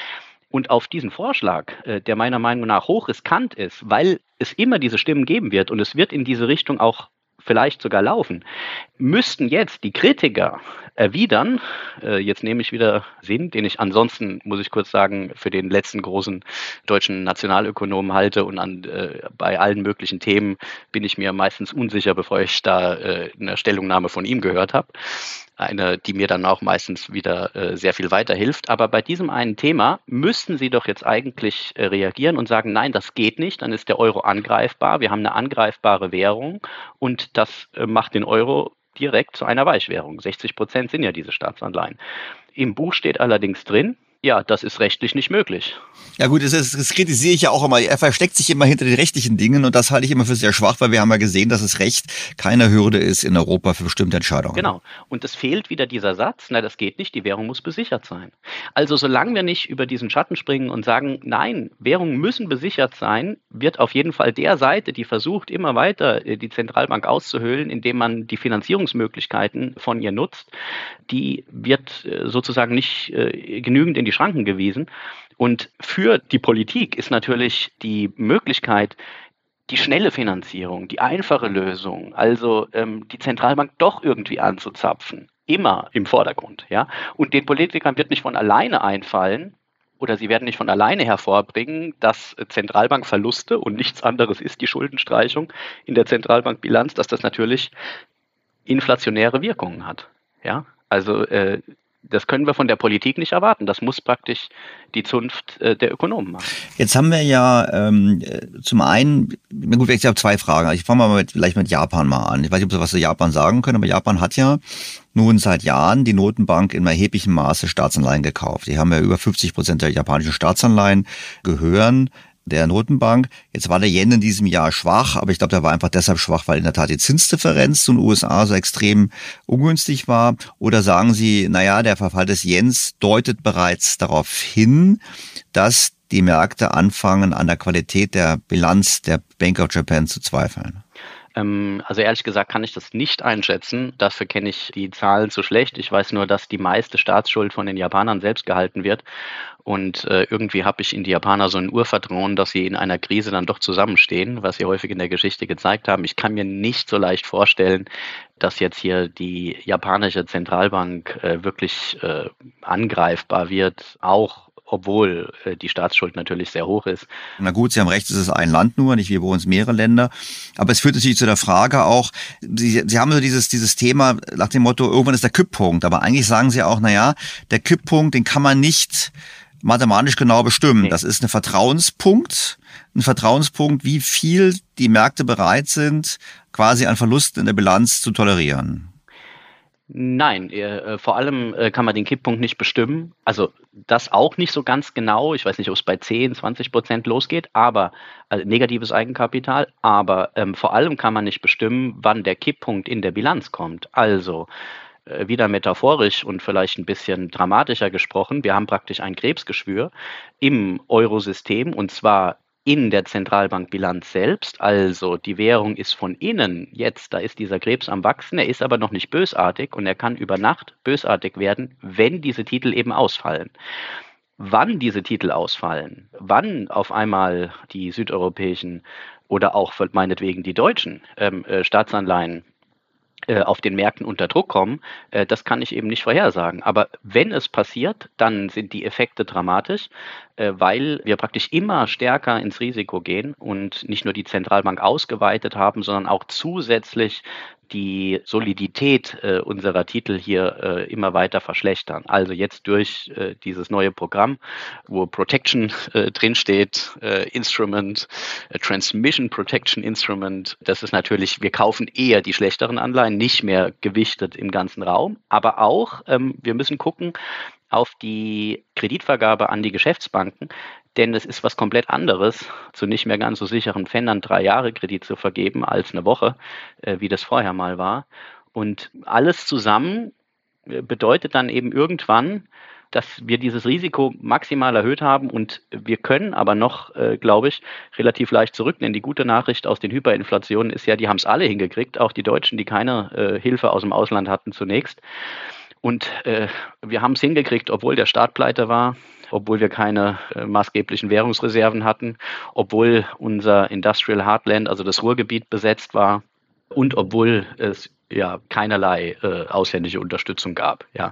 Und auf diesen Vorschlag, der meiner Meinung nach hochriskant ist, weil es immer diese Stimmen geben wird und es wird in diese Richtung auch vielleicht sogar laufen, müssten jetzt die Kritiker erwidern, äh, jetzt nehme ich wieder Sinn, den ich ansonsten, muss ich kurz sagen, für den letzten großen deutschen Nationalökonomen halte, und an, äh, bei allen möglichen Themen bin ich mir meistens unsicher, bevor ich da äh, eine Stellungnahme von ihm gehört habe. Eine, die mir dann auch meistens wieder äh, sehr viel weiterhilft. Aber bei diesem einen Thema müssten Sie doch jetzt eigentlich äh, reagieren und sagen, nein, das geht nicht, dann ist der Euro angreifbar, wir haben eine angreifbare Währung und das äh, macht den Euro direkt zu einer Weichwährung. sechzig Prozent sind ja diese Staatsanleihen. Im Buch steht allerdings drin, ja, das ist rechtlich nicht möglich. Ja gut, das, ist, das kritisiere ich ja auch immer. Er versteckt sich immer hinter den rechtlichen Dingen und das halte ich immer für sehr schwach, weil wir haben ja gesehen, dass das Recht keine Hürde ist in Europa für bestimmte Entscheidungen. Genau. Und es fehlt wieder dieser Satz, na, das geht nicht, die Währung muss besichert sein. Also solange wir nicht über diesen Schatten springen und sagen, nein, Währungen müssen besichert sein, wird auf jeden Fall der Seite, die versucht, immer weiter die Zentralbank auszuhöhlen, indem man die Finanzierungsmöglichkeiten von ihr nutzt, die wird sozusagen nicht äh, genügend in die Schranken gewiesen. Und für die Politik ist natürlich die Möglichkeit, die schnelle Finanzierung, die einfache Lösung, also ähm, die Zentralbank doch irgendwie anzuzapfen, immer im Vordergrund. Ja? Und den Politikern wird nicht von alleine einfallen, oder sie werden nicht von alleine hervorbringen, dass Zentralbankverluste, und nichts anderes ist die Schuldenstreichung in der Zentralbankbilanz, dass das natürlich inflationäre Wirkungen hat. Ja? Also äh, das können wir von der Politik nicht erwarten. Das muss praktisch die Zunft äh, der Ökonomen machen. Jetzt haben wir ja ähm, zum einen, gut, ich habe zwei Fragen. Ich fange mal mit, vielleicht mit Japan mal an. Ich weiß nicht, ob Sie was zu Japan sagen können, aber Japan hat ja nun seit Jahren die Notenbank in erheblichem Maße Staatsanleihen gekauft. Die haben ja über fünfzig Prozent der japanischen Staatsanleihen gehören der Notenbank. Jetzt war der Yen in diesem Jahr schwach, aber ich glaube, der war einfach deshalb schwach, weil in der Tat die Zinsdifferenz zu den U S A so extrem ungünstig war. Oder sagen Sie, naja, der Verfall des Yens deutet bereits darauf hin, dass die Märkte anfangen, an der Qualität der Bilanz der Bank of Japan zu zweifeln? Also ehrlich gesagt kann ich das nicht einschätzen. Dafür kenne ich die Zahlen zu schlecht. Ich weiß nur, dass die meiste Staatsschuld von den Japanern selbst gehalten wird. Und äh, irgendwie habe ich in die Japaner so ein Urvertrauen, dass sie in einer Krise dann doch zusammenstehen, was sie häufig in der Geschichte gezeigt haben. Ich kann mir nicht so leicht vorstellen, dass jetzt hier die japanische Zentralbank äh, wirklich äh, angreifbar wird, auch obwohl äh, die Staatsschuld natürlich sehr hoch ist. Na gut, Sie haben recht, es ist ein Land nur, nicht wie bei uns mehrere Länder. Aber es führt natürlich zu der Frage auch, Sie, Sie haben so dieses, dieses Thema nach dem Motto, irgendwann ist der Kipppunkt. Aber eigentlich sagen Sie auch, na ja, der Kipppunkt, den kann man nicht mathematisch genau bestimmen. Nee. Das ist ein Vertrauenspunkt, ein Vertrauenspunkt, wie viel die Märkte bereit sind, quasi an Verlusten in der Bilanz zu tolerieren. Nein, äh, vor allem äh, kann man den Kipppunkt nicht bestimmen. Also das auch nicht so ganz genau. Ich weiß nicht, ob es bei zehn, zwanzig Prozent losgeht, aber also negatives Eigenkapital. Aber ähm, vor allem kann man nicht bestimmen, wann der Kipppunkt in der Bilanz kommt. Also äh, wieder metaphorisch und vielleicht ein bisschen dramatischer gesprochen. Wir haben praktisch ein Krebsgeschwür im Eurosystem und zwar in der Zentralbankbilanz selbst, also die Währung ist von innen jetzt, da ist dieser Krebs am Wachsen, er ist aber noch nicht bösartig und er kann über Nacht bösartig werden, wenn diese Titel eben ausfallen. Wann diese Titel ausfallen, wann auf einmal die südeuropäischen oder auch meinetwegen die deutschen ähm, äh, Staatsanleihen auf den Märkten unter Druck kommen, das kann ich eben nicht vorhersagen. Aber wenn es passiert, dann sind die Effekte dramatisch, weil wir praktisch immer stärker ins Risiko gehen und nicht nur die Zentralbank ausgeweitet haben, sondern auch zusätzlich die Solidität äh, unserer Titel hier äh, immer weiter verschlechtern. Also jetzt durch äh, dieses neue Programm, wo Protection äh, drinsteht, äh, Instrument, äh, Transmission Protection Instrument, das ist natürlich, wir kaufen eher die schlechteren Anleihen, nicht mehr gewichtet im ganzen Raum, aber auch, ähm, wir müssen gucken auf die Kreditvergabe an die Geschäftsbanken, denn es ist was komplett anderes, zu nicht mehr ganz so sicheren Pfändern drei Jahre Kredit zu vergeben als eine Woche, äh, wie das vorher mal war. Und alles zusammen äh, bedeutet dann eben irgendwann, dass wir dieses Risiko maximal erhöht haben und wir können aber noch, äh, glaube ich, relativ leicht zurücknehmen. Die gute Nachricht aus den Hyperinflationen ist ja, die haben es alle hingekriegt, auch die Deutschen, die keine äh, Hilfe aus dem Ausland hatten zunächst. Und äh, wir haben es hingekriegt, obwohl der Staat pleite war, obwohl wir keine äh, maßgeblichen Währungsreserven hatten, obwohl unser Industrial Heartland, also das Ruhrgebiet, besetzt war und obwohl es ja keinerlei äh, ausländische Unterstützung gab. Ja.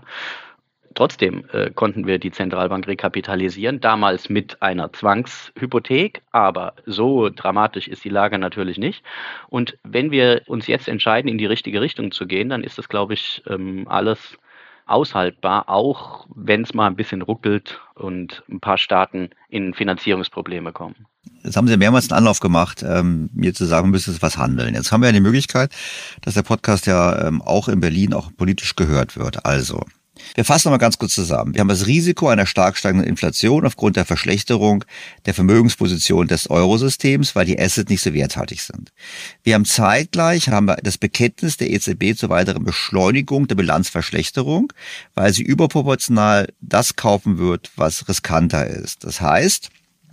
Trotzdem äh, konnten wir die Zentralbank rekapitalisieren, damals mit einer Zwangshypothek, aber so dramatisch ist die Lage natürlich nicht. Und wenn wir uns jetzt entscheiden, in die richtige Richtung zu gehen, dann ist das, glaube ich, ähm, alles aushaltbar, auch wenn es mal ein bisschen ruckelt und ein paar Staaten in Finanzierungsprobleme kommen. Jetzt haben Sie mehrmals einen Anlauf gemacht, ähm, mir zu sagen, wir müssen was handeln. Jetzt haben wir ja die Möglichkeit, dass der Podcast ja ähm, auch in Berlin auch politisch gehört wird. Also, wir fassen nochmal ganz kurz zusammen. Wir haben das Risiko einer stark steigenden Inflation aufgrund der Verschlechterung der Vermögensposition des Eurosystems, weil die Assets nicht so werthaltig sind. Wir haben zeitgleich haben wir das Bekenntnis der E Z B zur weiteren Beschleunigung der Bilanzverschlechterung, weil sie überproportional das kaufen wird, was riskanter ist. Das heißt,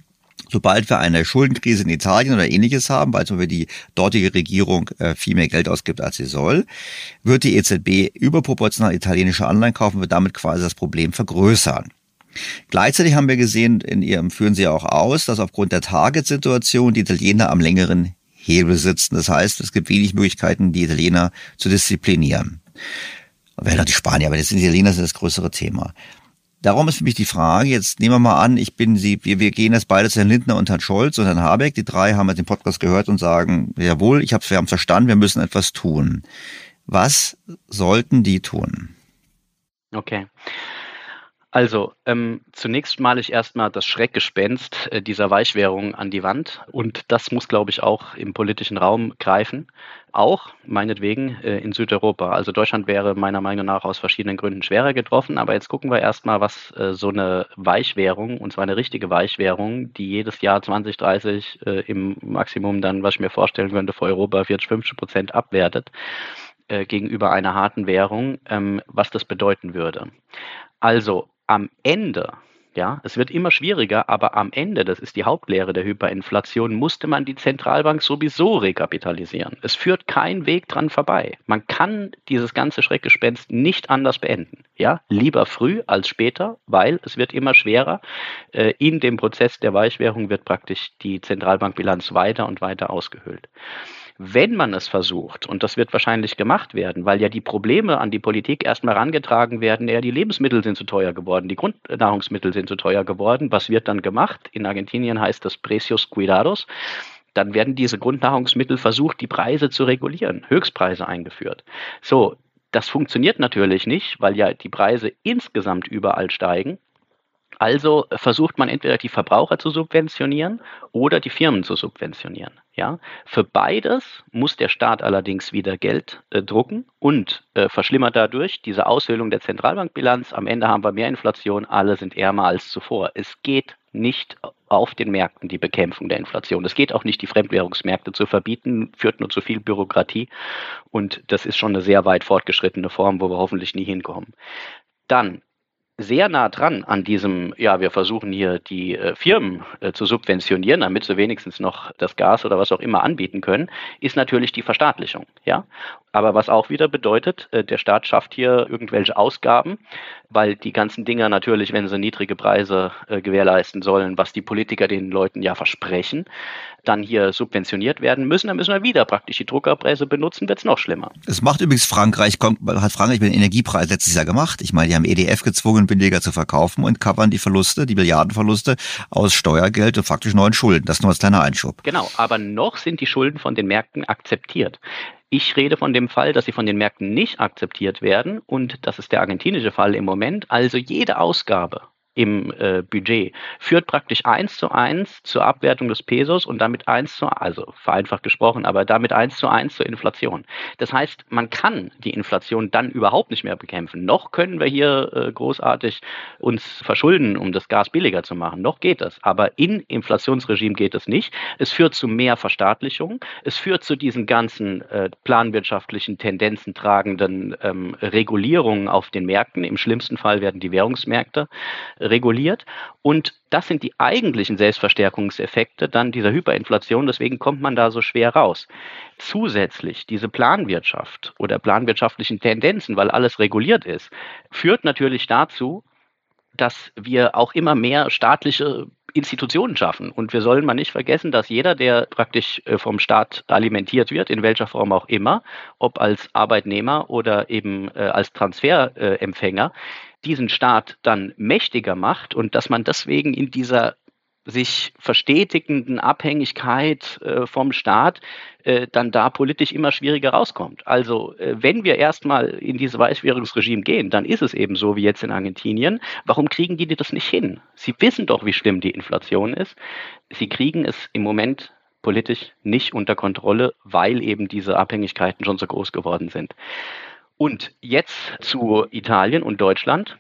sobald wir eine Schuldenkrise in Italien oder Ähnliches haben, weil zum Beispiel die dortige Regierung äh, viel mehr Geld ausgibt, als sie soll, wird die E Z B überproportional italienische Anleihen kaufen, wird damit quasi das Problem vergrößern. Gleichzeitig haben wir gesehen, in ihrem führen sie auch aus, dass aufgrund der Target-Situation die Italiener am längeren Hebel sitzen. Das heißt, es gibt wenig Möglichkeiten, die Italiener zu disziplinieren. Wäre noch die Spanier, aber jetzt sind die Italiener sind das größere Thema. Darum ist für mich die Frage, jetzt nehmen wir mal an, ich bin Sie, wir, wir gehen jetzt beide zu Herrn Lindner und Herrn Scholz und Herrn Habeck. Die drei haben den Podcast gehört und sagen, jawohl, ich hab's, wir haben verstanden, wir müssen etwas tun. Was sollten die tun? Okay. Also, ähm, zunächst male ich erstmal das Schreckgespenst äh, dieser Weichwährung an die Wand und das muss, glaube ich, auch im politischen Raum greifen, auch meinetwegen äh, in Südeuropa. Also Deutschland wäre meiner Meinung nach aus verschiedenen Gründen schwerer getroffen, aber jetzt gucken wir erstmal, was äh, so eine Weichwährung, und zwar eine richtige Weichwährung, die jedes Jahr zwanzig, dreißig äh, im Maximum dann, was ich mir vorstellen könnte, für Europa vierzig, fünfzig Prozent abwertet äh, gegenüber einer harten Währung, ähm, was das bedeuten würde. Also am Ende, ja, es wird immer schwieriger, aber am Ende, das ist die Hauptlehre der Hyperinflation, musste man die Zentralbank sowieso rekapitalisieren. Es führt kein Weg dran vorbei. Man kann dieses ganze Schreckgespenst nicht anders beenden. Ja, lieber früh als später, weil es wird immer schwerer. In dem Prozess der Weichwährung wird praktisch die Zentralbankbilanz weiter und weiter ausgehöhlt. Wenn man es versucht, und das wird wahrscheinlich gemacht werden, weil ja die Probleme an die Politik erstmal herangetragen werden, ja, die Lebensmittel sind zu teuer geworden, die Grundnahrungsmittel sind zu teuer geworden. Was wird dann gemacht? In Argentinien heißt das Precios Cuidados. Dann werden diese Grundnahrungsmittel versucht, die Preise zu regulieren, Höchstpreise eingeführt. So, das funktioniert natürlich nicht, weil ja die Preise insgesamt überall steigen. Also versucht man entweder die Verbraucher zu subventionieren oder die Firmen zu subventionieren. Ja? Für beides muss der Staat allerdings wieder Geld äh, drucken und äh, verschlimmert dadurch diese Aushöhlung der Zentralbankbilanz. Am Ende haben wir mehr Inflation, alle sind ärmer als zuvor. Es geht nicht auf den Märkten die Bekämpfung der Inflation. Es geht auch nicht, die Fremdwährungsmärkte zu verbieten, führt nur zu viel Bürokratie. Und das ist schon eine sehr weit fortgeschrittene Form, wo wir hoffentlich nie hinkommen. Dann sehr nah dran an diesem, ja, wir versuchen hier die äh, Firmen äh, zu subventionieren, damit sie wenigstens noch das Gas oder was auch immer anbieten können, ist natürlich die Verstaatlichung. Ja? Aber was auch wieder bedeutet, äh, der Staat schafft hier irgendwelche Ausgaben, weil die ganzen Dinger natürlich, wenn sie niedrige Preise äh, gewährleisten sollen, was die Politiker den Leuten ja versprechen, dann hier subventioniert werden müssen, dann müssen wir wieder praktisch die Druckerpresse benutzen, wird es noch schlimmer. Es macht übrigens Frankreich, hat Frankreich mit dem Energiepreis letztes Jahr gemacht. Ich meine, die haben E D F gezwungen, billiger zu verkaufen und covern die Verluste, die Milliardenverluste aus Steuergeld und faktisch neuen Schulden. Das nur als kleiner Einschub. Genau, aber noch sind die Schulden von den Märkten akzeptiert. Ich rede von dem Fall, dass sie von den Märkten nicht akzeptiert werden und das ist der argentinische Fall im Moment. Also jede Ausgabe im äh, Budget führt praktisch eins zu eins zur Abwertung des Pesos und damit eins zu, also vereinfacht gesprochen, aber damit eins zu eins zur Inflation. Das heißt, man kann die Inflation dann überhaupt nicht mehr bekämpfen. Noch können wir hier äh, großartig uns verschulden, um das Gas billiger zu machen. Noch geht das. Aber in Inflationsregime geht es nicht. Es führt zu mehr Verstaatlichung. Es führt zu diesen ganzen äh, planwirtschaftlichen Tendenzen tragenden ähm, Regulierungen auf den Märkten. Im schlimmsten Fall werden die Währungsmärkte reguliert und das sind die eigentlichen Selbstverstärkungseffekte dann dieser Hyperinflation, deswegen kommt man da so schwer raus. Zusätzlich diese Planwirtschaft oder planwirtschaftlichen Tendenzen, weil alles reguliert ist, führt natürlich dazu, dass wir auch immer mehr staatliche Institutionen schaffen. Und wir sollen mal nicht vergessen, dass jeder, der praktisch vom Staat alimentiert wird, in welcher Form auch immer, ob als Arbeitnehmer oder eben als Transferempfänger, diesen Staat dann mächtiger macht und dass man deswegen in dieser sich verstetigenden Abhängigkeit äh, vom Staat äh, dann da politisch immer schwieriger rauskommt. Also äh, wenn wir erstmal in dieses Weißwährungsregime gehen, dann ist es eben so wie jetzt in Argentinien. Warum kriegen die das nicht hin? Sie wissen doch, wie schlimm die Inflation ist. Sie kriegen es im Moment politisch nicht unter Kontrolle, weil eben diese Abhängigkeiten schon so groß geworden sind. Und jetzt zu Italien und Deutschland.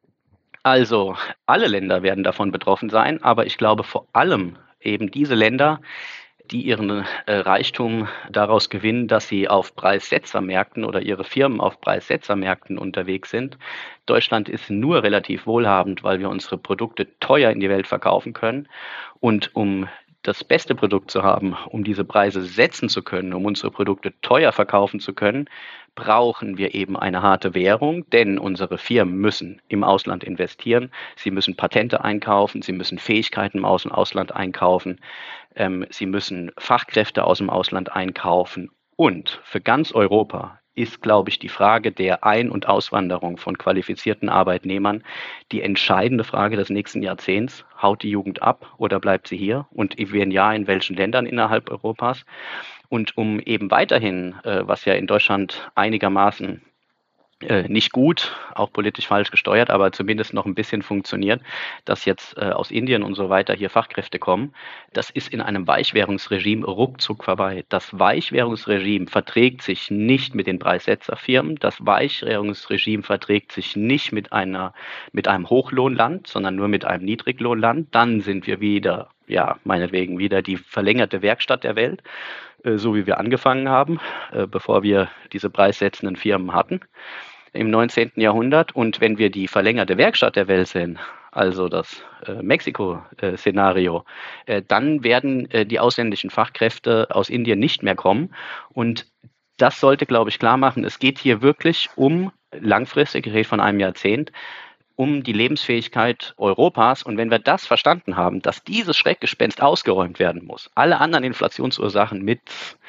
Also alle Länder werden davon betroffen sein, aber ich glaube vor allem eben diese Länder, die ihren äh, Reichtum daraus gewinnen, dass sie auf Preissetzermärkten oder ihre Firmen auf Preissetzermärkten unterwegs sind. Deutschland ist nur relativ wohlhabend, weil wir unsere Produkte teuer in die Welt verkaufen können und um das beste Produkt zu haben, um diese Preise setzen zu können, um unsere Produkte teuer verkaufen zu können, brauchen wir eben eine harte Währung, denn unsere Firmen müssen im Ausland investieren, sie müssen Patente einkaufen, sie müssen Fähigkeiten im Ausland einkaufen, ähm, sie müssen Fachkräfte aus dem Ausland einkaufen und für ganz Europa ist, glaube ich, die Frage der Ein- und Auswanderung von qualifizierten Arbeitnehmern die entscheidende Frage des nächsten Jahrzehnts. Haut die Jugend ab oder bleibt sie hier? Und wenn ja, in welchen Ländern innerhalb Europas? Und um eben weiterhin, äh, was ja in Deutschland einigermaßen äh, nicht gut, auch politisch falsch gesteuert, aber zumindest noch ein bisschen funktioniert, dass jetzt äh, aus Indien und so weiter hier Fachkräfte kommen, das ist in einem Weichwährungsregime ruckzuck vorbei. Das Weichwährungsregime verträgt sich nicht mit den Preissetzerfirmen, das Weichwährungsregime verträgt sich nicht mit einer, mit einem Hochlohnland, sondern nur mit einem Niedriglohnland. Dann sind wir wieder, ja, meinetwegen wieder die verlängerte Werkstatt der Welt, äh, so wie wir angefangen haben, äh, bevor wir diese preissetzenden Firmen hatten im neunzehnten Jahrhundert. Und wenn wir die verlängerte Werkstatt der Welt sind, also das äh, Mexiko-Szenario, äh, dann werden äh, die ausländischen Fachkräfte aus Indien nicht mehr kommen. Und das sollte, glaube ich, klar machen, es geht hier wirklich um langfristig, ich rede von einem Jahrzehnt, um die Lebensfähigkeit Europas. Und wenn wir das verstanden haben, dass dieses Schreckgespenst ausgeräumt werden muss, alle anderen Inflationsursachen mit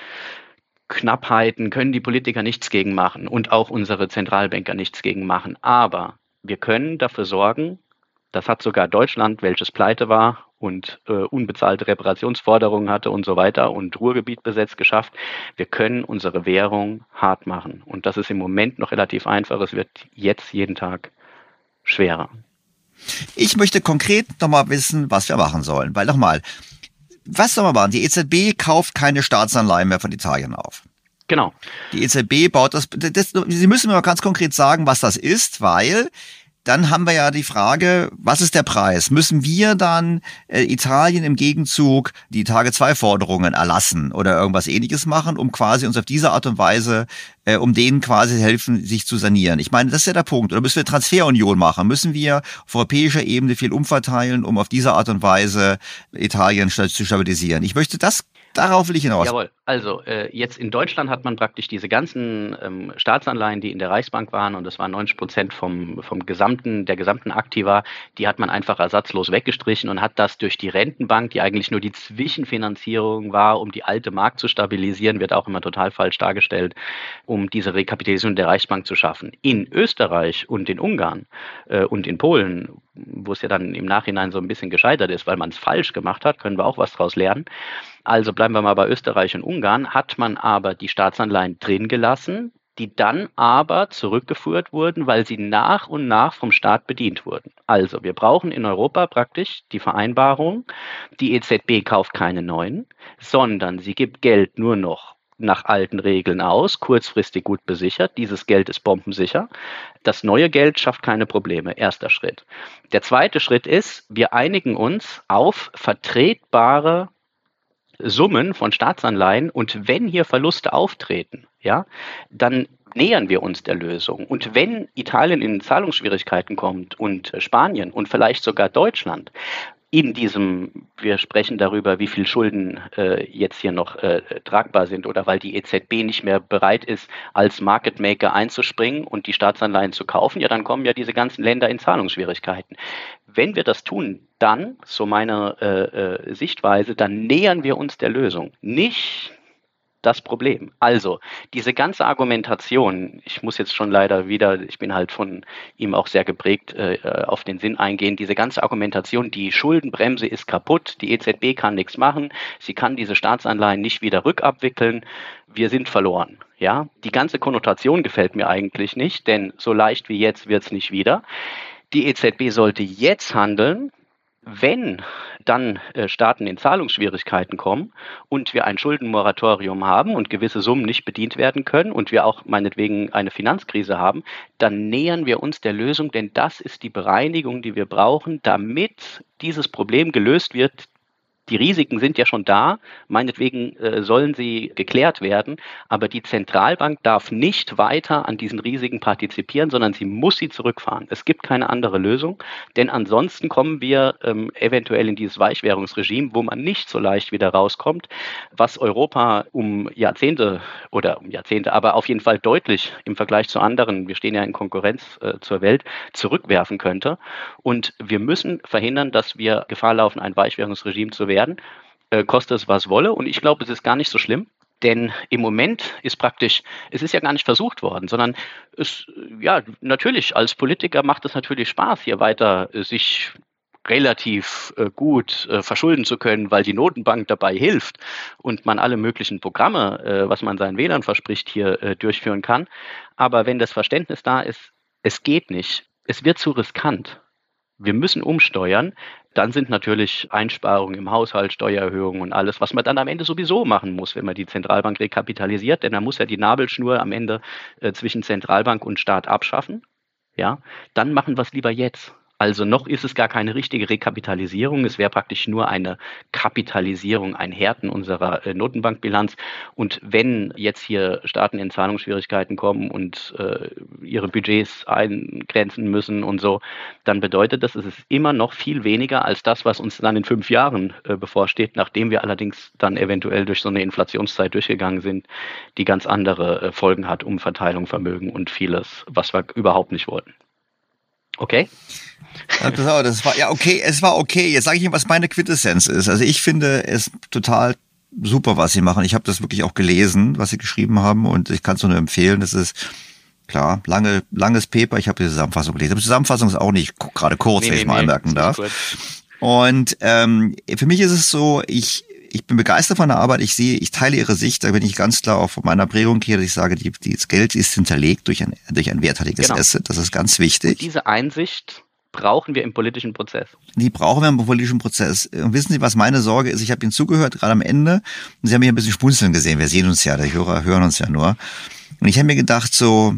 Knappheiten können die Politiker nichts gegen machen und auch unsere Zentralbanker nichts gegen machen. Aber wir können dafür sorgen, das hat sogar Deutschland, welches pleite war und äh, unbezahlte Reparationsforderungen hatte und so weiter und Ruhrgebiet besetzt, geschafft. Wir können unsere Währung hart machen. Und das ist im Moment noch relativ einfach. Es wird jetzt jeden Tag schwerer. Ich möchte konkret nochmal wissen, was wir machen sollen. Weil nochmal, was soll man machen? Die E Z B kauft keine Staatsanleihen mehr von Italien auf. Genau. Die E Z B baut das, das, Sie müssen mir mal ganz konkret sagen, was das ist, weil dann haben wir ja die Frage, was ist der Preis? Müssen wir dann äh, Italien im Gegenzug die Tage zwei Forderungen erlassen oder irgendwas Ähnliches machen, um quasi uns auf diese Art und Weise, äh, um denen quasi helfen, sich zu sanieren? Ich meine, das ist ja der Punkt. Oder müssen wir Transferunion machen? Müssen wir auf europäischer Ebene viel umverteilen, um auf diese Art und Weise Italien zu stabilisieren? Ich möchte das, darauf will ich hinaus. Jawohl. Also äh, jetzt in Deutschland hat man praktisch diese ganzen ähm, Staatsanleihen, die in der Reichsbank waren, und das waren neunzig Prozent vom, vom gesamten, der gesamten Aktiva, die hat man einfach ersatzlos weggestrichen und hat das durch die Rentenbank, die eigentlich nur die Zwischenfinanzierung war, um die alte Mark zu stabilisieren, wird auch immer total falsch dargestellt, um diese Rekapitalisierung der Reichsbank zu schaffen. In Österreich und in Ungarn äh, und in Polen, wo es ja dann im Nachhinein so ein bisschen gescheitert ist, weil man es falsch gemacht hat, können wir auch was daraus lernen. Also bleiben wir mal bei Österreich und Ungarn, hat man aber die Staatsanleihen drin gelassen, die dann aber zurückgeführt wurden, weil sie nach und nach vom Staat bedient wurden. Also wir brauchen in Europa praktisch die Vereinbarung, die E Z B kauft keine neuen, sondern sie gibt Geld nur noch nach alten Regeln aus, kurzfristig gut besichert. Dieses Geld ist bombensicher. Das neue Geld schafft keine Probleme. Erster Schritt. Der zweite Schritt ist, wir einigen uns auf vertretbare Summen von Staatsanleihen, und wenn hier Verluste auftreten, ja, dann nähern wir uns der Lösung. Und wenn Italien in Zahlungsschwierigkeiten kommt und Spanien und vielleicht sogar Deutschland, in diesem, wir sprechen darüber, wie viel Schulden äh, jetzt hier noch äh, tragbar sind, oder weil die E Z B nicht mehr bereit ist, als Market Maker einzuspringen und die Staatsanleihen zu kaufen, ja, dann kommen ja diese ganzen Länder in Zahlungsschwierigkeiten. Wenn wir das tun, dann, so meine äh, äh, Sichtweise, dann nähern wir uns der Lösung. Nicht das Problem. Also, diese ganze Argumentation, ich muss jetzt schon leider wieder, ich bin halt von ihm auch sehr geprägt, äh, auf den Sinn eingehen, diese ganze Argumentation, die Schuldenbremse ist kaputt, die E Z B kann nichts machen, sie kann diese Staatsanleihen nicht wieder rückabwickeln, wir sind verloren. Ja? Die ganze Konnotation gefällt mir eigentlich nicht, denn so leicht wie jetzt wird es nicht wieder. Die E Z B sollte jetzt handeln. Wenn dann äh, Staaten in Zahlungsschwierigkeiten kommen und wir ein Schuldenmoratorium haben und gewisse Summen nicht bedient werden können und wir auch meinetwegen eine Finanzkrise haben, dann nähern wir uns der Lösung, denn das ist die Bereinigung, die wir brauchen, damit dieses Problem gelöst wird. Die Risiken sind ja schon da, meinetwegen äh, sollen sie geklärt werden, aber die Zentralbank darf nicht weiter an diesen Risiken partizipieren, sondern sie muss sie zurückfahren. Es gibt keine andere Lösung, denn ansonsten kommen wir ähm, eventuell in dieses Weichwährungsregime, wo man nicht so leicht wieder rauskommt, was Europa um Jahrzehnte oder um Jahrzehnte, aber auf jeden Fall deutlich im Vergleich zu anderen, wir stehen ja in Konkurrenz äh, zur Welt, zurückwerfen könnte. Und wir müssen verhindern, dass wir Gefahr laufen, ein Weichwährungsregime zu werden. werden, äh, koste es was wolle. Und ich glaube, es ist gar nicht so schlimm, denn im Moment ist praktisch, es ist ja gar nicht versucht worden, sondern es, ja, natürlich, als Politiker macht es natürlich Spaß, hier weiter äh, sich relativ äh, gut äh, verschulden zu können, weil die Notenbank dabei hilft und man alle möglichen Programme, äh, was man seinen Wählern verspricht, hier äh, durchführen kann. Aber wenn das Verständnis da ist, es geht nicht, es wird zu riskant. Wir müssen umsteuern, dann sind natürlich Einsparungen im Haushalt, Steuererhöhungen und alles, was man dann am Ende sowieso machen muss, wenn man die Zentralbank rekapitalisiert, denn dann muss ja die Nabelschnur am Ende äh, zwischen Zentralbank und Staat abschaffen. Ja, dann machen wir es lieber jetzt. Also noch ist es gar keine richtige Rekapitalisierung. Es wäre praktisch nur eine Kapitalisierung, ein Härten unserer äh, Notenbankbilanz. Und wenn jetzt hier Staaten in Zahlungsschwierigkeiten kommen und äh, ihre Budgets eingrenzen müssen und so, dann bedeutet das, es ist immer noch viel weniger als das, was uns dann in fünf Jahren äh, bevorsteht, nachdem wir allerdings dann eventuell durch so eine Inflationszeit durchgegangen sind, die ganz andere äh, Folgen hat, Umverteilung, Vermögen und vieles, was wir überhaupt nicht wollten. Okay? Ja, das war, ja, okay, es war okay. Jetzt sage ich Ihnen, was meine Quintessenz ist. Also ich finde es total super, was Sie machen. Ich habe das wirklich auch gelesen, was Sie geschrieben haben, und ich kann es nur empfehlen. Das ist klar, lange, langes Paper. Ich habe die Zusammenfassung gelesen. Die Zusammenfassung ist auch nicht gerade kurz, nee, wenn nee, ich mal nee, anmerken darf. Und ähm, für mich ist es so, ich Ich bin begeistert von der Arbeit. Ich sehe, ich teile Ihre Sicht. Da bin ich ganz klar auch von meiner Prägung hier, dass ich sage, die, die, das Geld ist hinterlegt durch ein, durch ein werthaltiges genau. Asset. Das ist ganz wichtig. Und diese Einsicht brauchen wir im politischen Prozess? Die brauchen wir im politischen Prozess. Und wissen Sie, was meine Sorge ist? Ich habe Ihnen zugehört, gerade am Ende, und Sie haben mich ein bisschen schmunzeln gesehen. Wir sehen uns ja, die Hörer hören uns ja nur. Und ich habe mir gedacht so,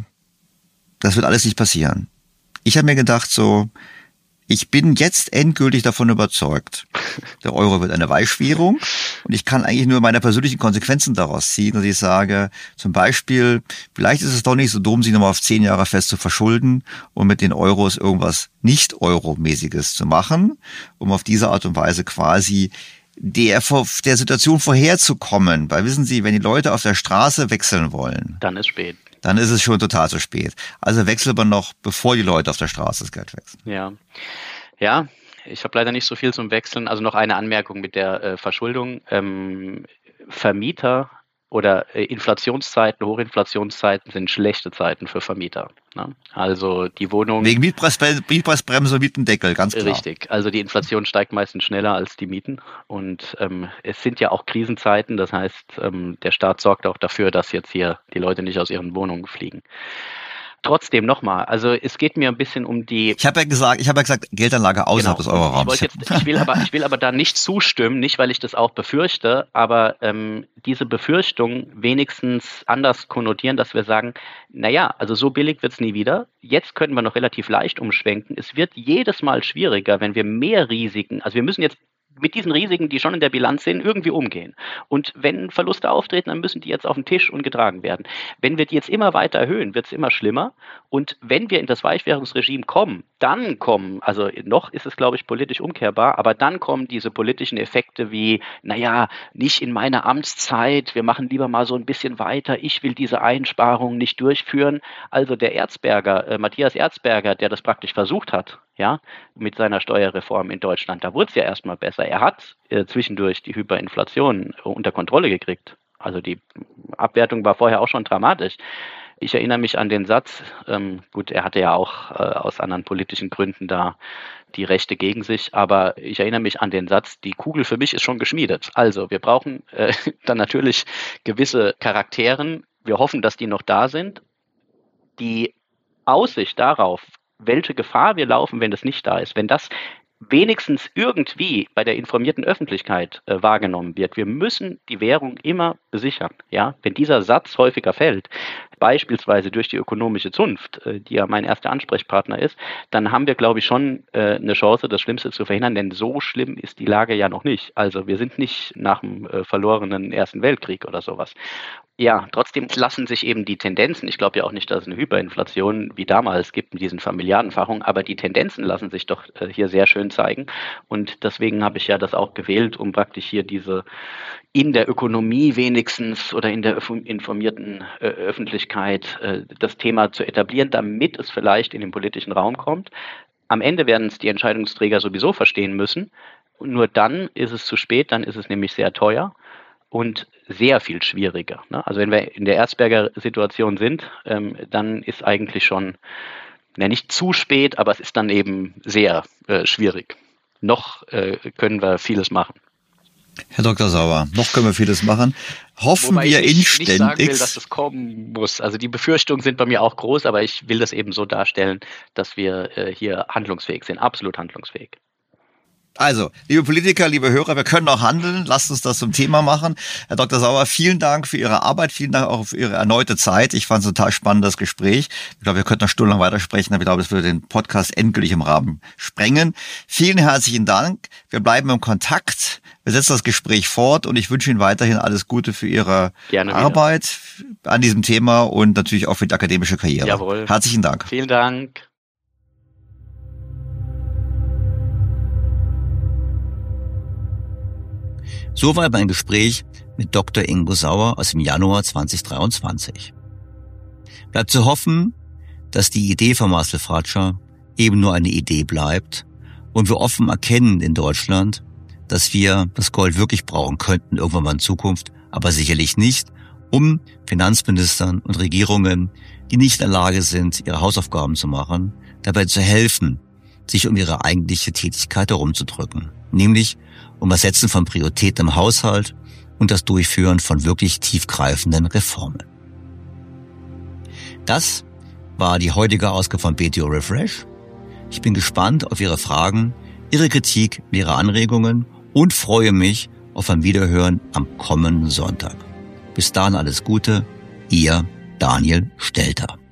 das wird alles nicht passieren. Ich habe mir gedacht so, ich bin jetzt endgültig davon überzeugt, der Euro wird eine Weichwährung und ich kann eigentlich nur meine persönlichen Konsequenzen daraus ziehen, dass ich sage, zum Beispiel, vielleicht ist es doch nicht so dumm, sich nochmal auf zehn Jahre fest zu verschulden und mit den Euros irgendwas nicht-Euro-mäßiges zu machen, um auf diese Art und Weise quasi der, der Situation vorherzukommen. Weil wissen Sie, wenn die Leute auf der Straße wechseln wollen, dann ist spät. Dann ist es schon total zu spät. Also wechselt man noch, bevor die Leute auf der Straße das Geld wechseln. Ja, ja. Ich habe leider nicht so viel zum Wechseln. Also noch eine Anmerkung mit der äh, Verschuldung. Ähm, Vermieter oder äh, Inflationszeiten, Hochinflationszeiten sind schlechte Zeiten für Vermieter. Ne? Also die Wohnung... Wegen Mietpreisbremse, Mietpreisbremse und Mietendeckel, ganz klar. Richtig. Also die Inflation steigt meistens schneller als die Mieten. Und ähm, es sind ja auch Krisenzeiten. Das heißt, ähm, der Staat sorgt auch dafür, dass jetzt hier die Leute nicht aus ihren Wohnungen fliegen. Trotzdem nochmal, also es geht mir ein bisschen um die... Ich habe ja gesagt, ich habe ja gesagt, Geldanlage außerhalb genau. des Euroraums. Ich, jetzt, ich, will aber, ich will aber da nicht zustimmen, nicht weil ich das auch befürchte, aber ähm, diese Befürchtung wenigstens anders konnotieren, dass wir sagen, naja, also so billig wird es nie wieder. Jetzt können wir noch relativ leicht umschwenken. Es wird jedes Mal schwieriger, wenn wir mehr Risiken, also wir müssen jetzt mit diesen Risiken, die schon in der Bilanz sind, irgendwie umgehen. Und wenn Verluste auftreten, dann müssen die jetzt auf den Tisch und getragen werden. Wenn wir die jetzt immer weiter erhöhen, wird es immer schlimmer. Und wenn wir in das Weichwährungsregime kommen, dann kommen, also noch ist es, glaube ich, politisch umkehrbar, aber dann kommen diese politischen Effekte wie, naja, nicht in meiner Amtszeit, wir machen lieber mal so ein bisschen weiter, ich will diese Einsparungen nicht durchführen. Also der Erzberger, äh, Matthias Erzberger, der das praktisch versucht hat, ja, mit seiner Steuerreform in Deutschland, da wurde es ja erstmal besser. Er hat äh, zwischendurch die Hyperinflation äh, unter Kontrolle gekriegt. Also die Abwertung war vorher auch schon dramatisch. Ich erinnere mich an den Satz, ähm, gut, er hatte ja auch äh, aus anderen politischen Gründen da die Rechte gegen sich, aber ich erinnere mich an den Satz, die Kugel für mich ist schon geschmiedet. Also wir brauchen äh, dann natürlich gewisse Charakteren. Wir hoffen, dass die noch da sind. Die Aussicht darauf, welche Gefahr wir laufen, wenn das nicht da ist, wenn das wenigstens irgendwie bei der informierten Öffentlichkeit äh, wahrgenommen wird. Wir müssen die Währung immer besichern. Ja? Wenn dieser Satz häufiger fällt, beispielsweise durch die ökonomische Zunft, äh, die ja mein erster Ansprechpartner ist, dann haben wir, glaube ich, schon äh, eine Chance, das Schlimmste zu verhindern, denn so schlimm ist die Lage ja noch nicht. Also wir sind nicht nach dem äh, verlorenen Ersten Weltkrieg oder sowas. Ja, trotzdem lassen sich eben die Tendenzen, ich glaube ja auch nicht, dass es eine Hyperinflation wie damals gibt in diesen Familiardenfachungen, aber die Tendenzen lassen sich doch äh, hier sehr schön zeigen und deswegen habe ich ja das auch gewählt, um praktisch hier diese in der Ökonomie wenigstens oder in der informierten äh, Öffentlichkeit äh, das Thema zu etablieren, damit es vielleicht in den politischen Raum kommt. Am Ende werden es die Entscheidungsträger sowieso verstehen müssen und nur dann ist es zu spät, dann ist es nämlich sehr teuer. Und sehr viel schwieriger. Ne? Also wenn wir in der Erzberger-Situation sind, ähm, dann ist eigentlich schon, ja, nicht zu spät, aber es ist dann eben sehr äh, schwierig. Noch äh, können wir vieles machen. Herr Doktor Sauer, noch können wir vieles machen. Hoffen Wobei wir ich inständig. nicht sagen will, dass das kommen muss. Also die Befürchtungen sind bei mir auch groß, aber ich will das eben so darstellen, dass wir äh, hier handlungsfähig sind, absolut handlungsfähig. Also, liebe Politiker, liebe Hörer, wir können auch handeln. Lasst uns das zum Thema machen. Herr Doktor Sauer, vielen Dank für Ihre Arbeit, vielen Dank auch für Ihre erneute Zeit. Ich fand es ein total spannendes Gespräch. Ich glaube, wir könnten noch stundenlang weitersprechen, aber ich glaube, es würde den Podcast endgültig im Rahmen sprengen. Vielen herzlichen Dank. Wir bleiben im Kontakt. Wir setzen das Gespräch fort und ich wünsche Ihnen weiterhin alles Gute für Ihre Gerne Arbeit wieder an diesem Thema und natürlich auch für die akademische Karriere. Jawohl. Herzlichen Dank. Vielen Dank. Soweit mein Gespräch mit Doktor Ingo Sauer aus dem Januar zweitausenddreiundzwanzig. Bleibt zu hoffen, dass die Idee von Marcel Fratscher eben nur eine Idee bleibt und wir offen erkennen in Deutschland, dass wir das Gold wirklich brauchen könnten irgendwann mal in Zukunft, aber sicherlich nicht, um Finanzministern und Regierungen, die nicht in der Lage sind, ihre Hausaufgaben zu machen, dabei zu helfen, sich um ihre eigentliche Tätigkeit herumzudrücken, nämlich um das Setzen von Prioritäten im Haushalt und das Durchführen von wirklich tiefgreifenden Reformen. Das war die heutige Ausgabe von B T O Refresh. Ich bin gespannt auf Ihre Fragen, Ihre Kritik, Ihre Anregungen und freue mich auf ein Wiederhören am kommenden Sonntag. Bis dahin alles Gute, Ihr Daniel Stelter.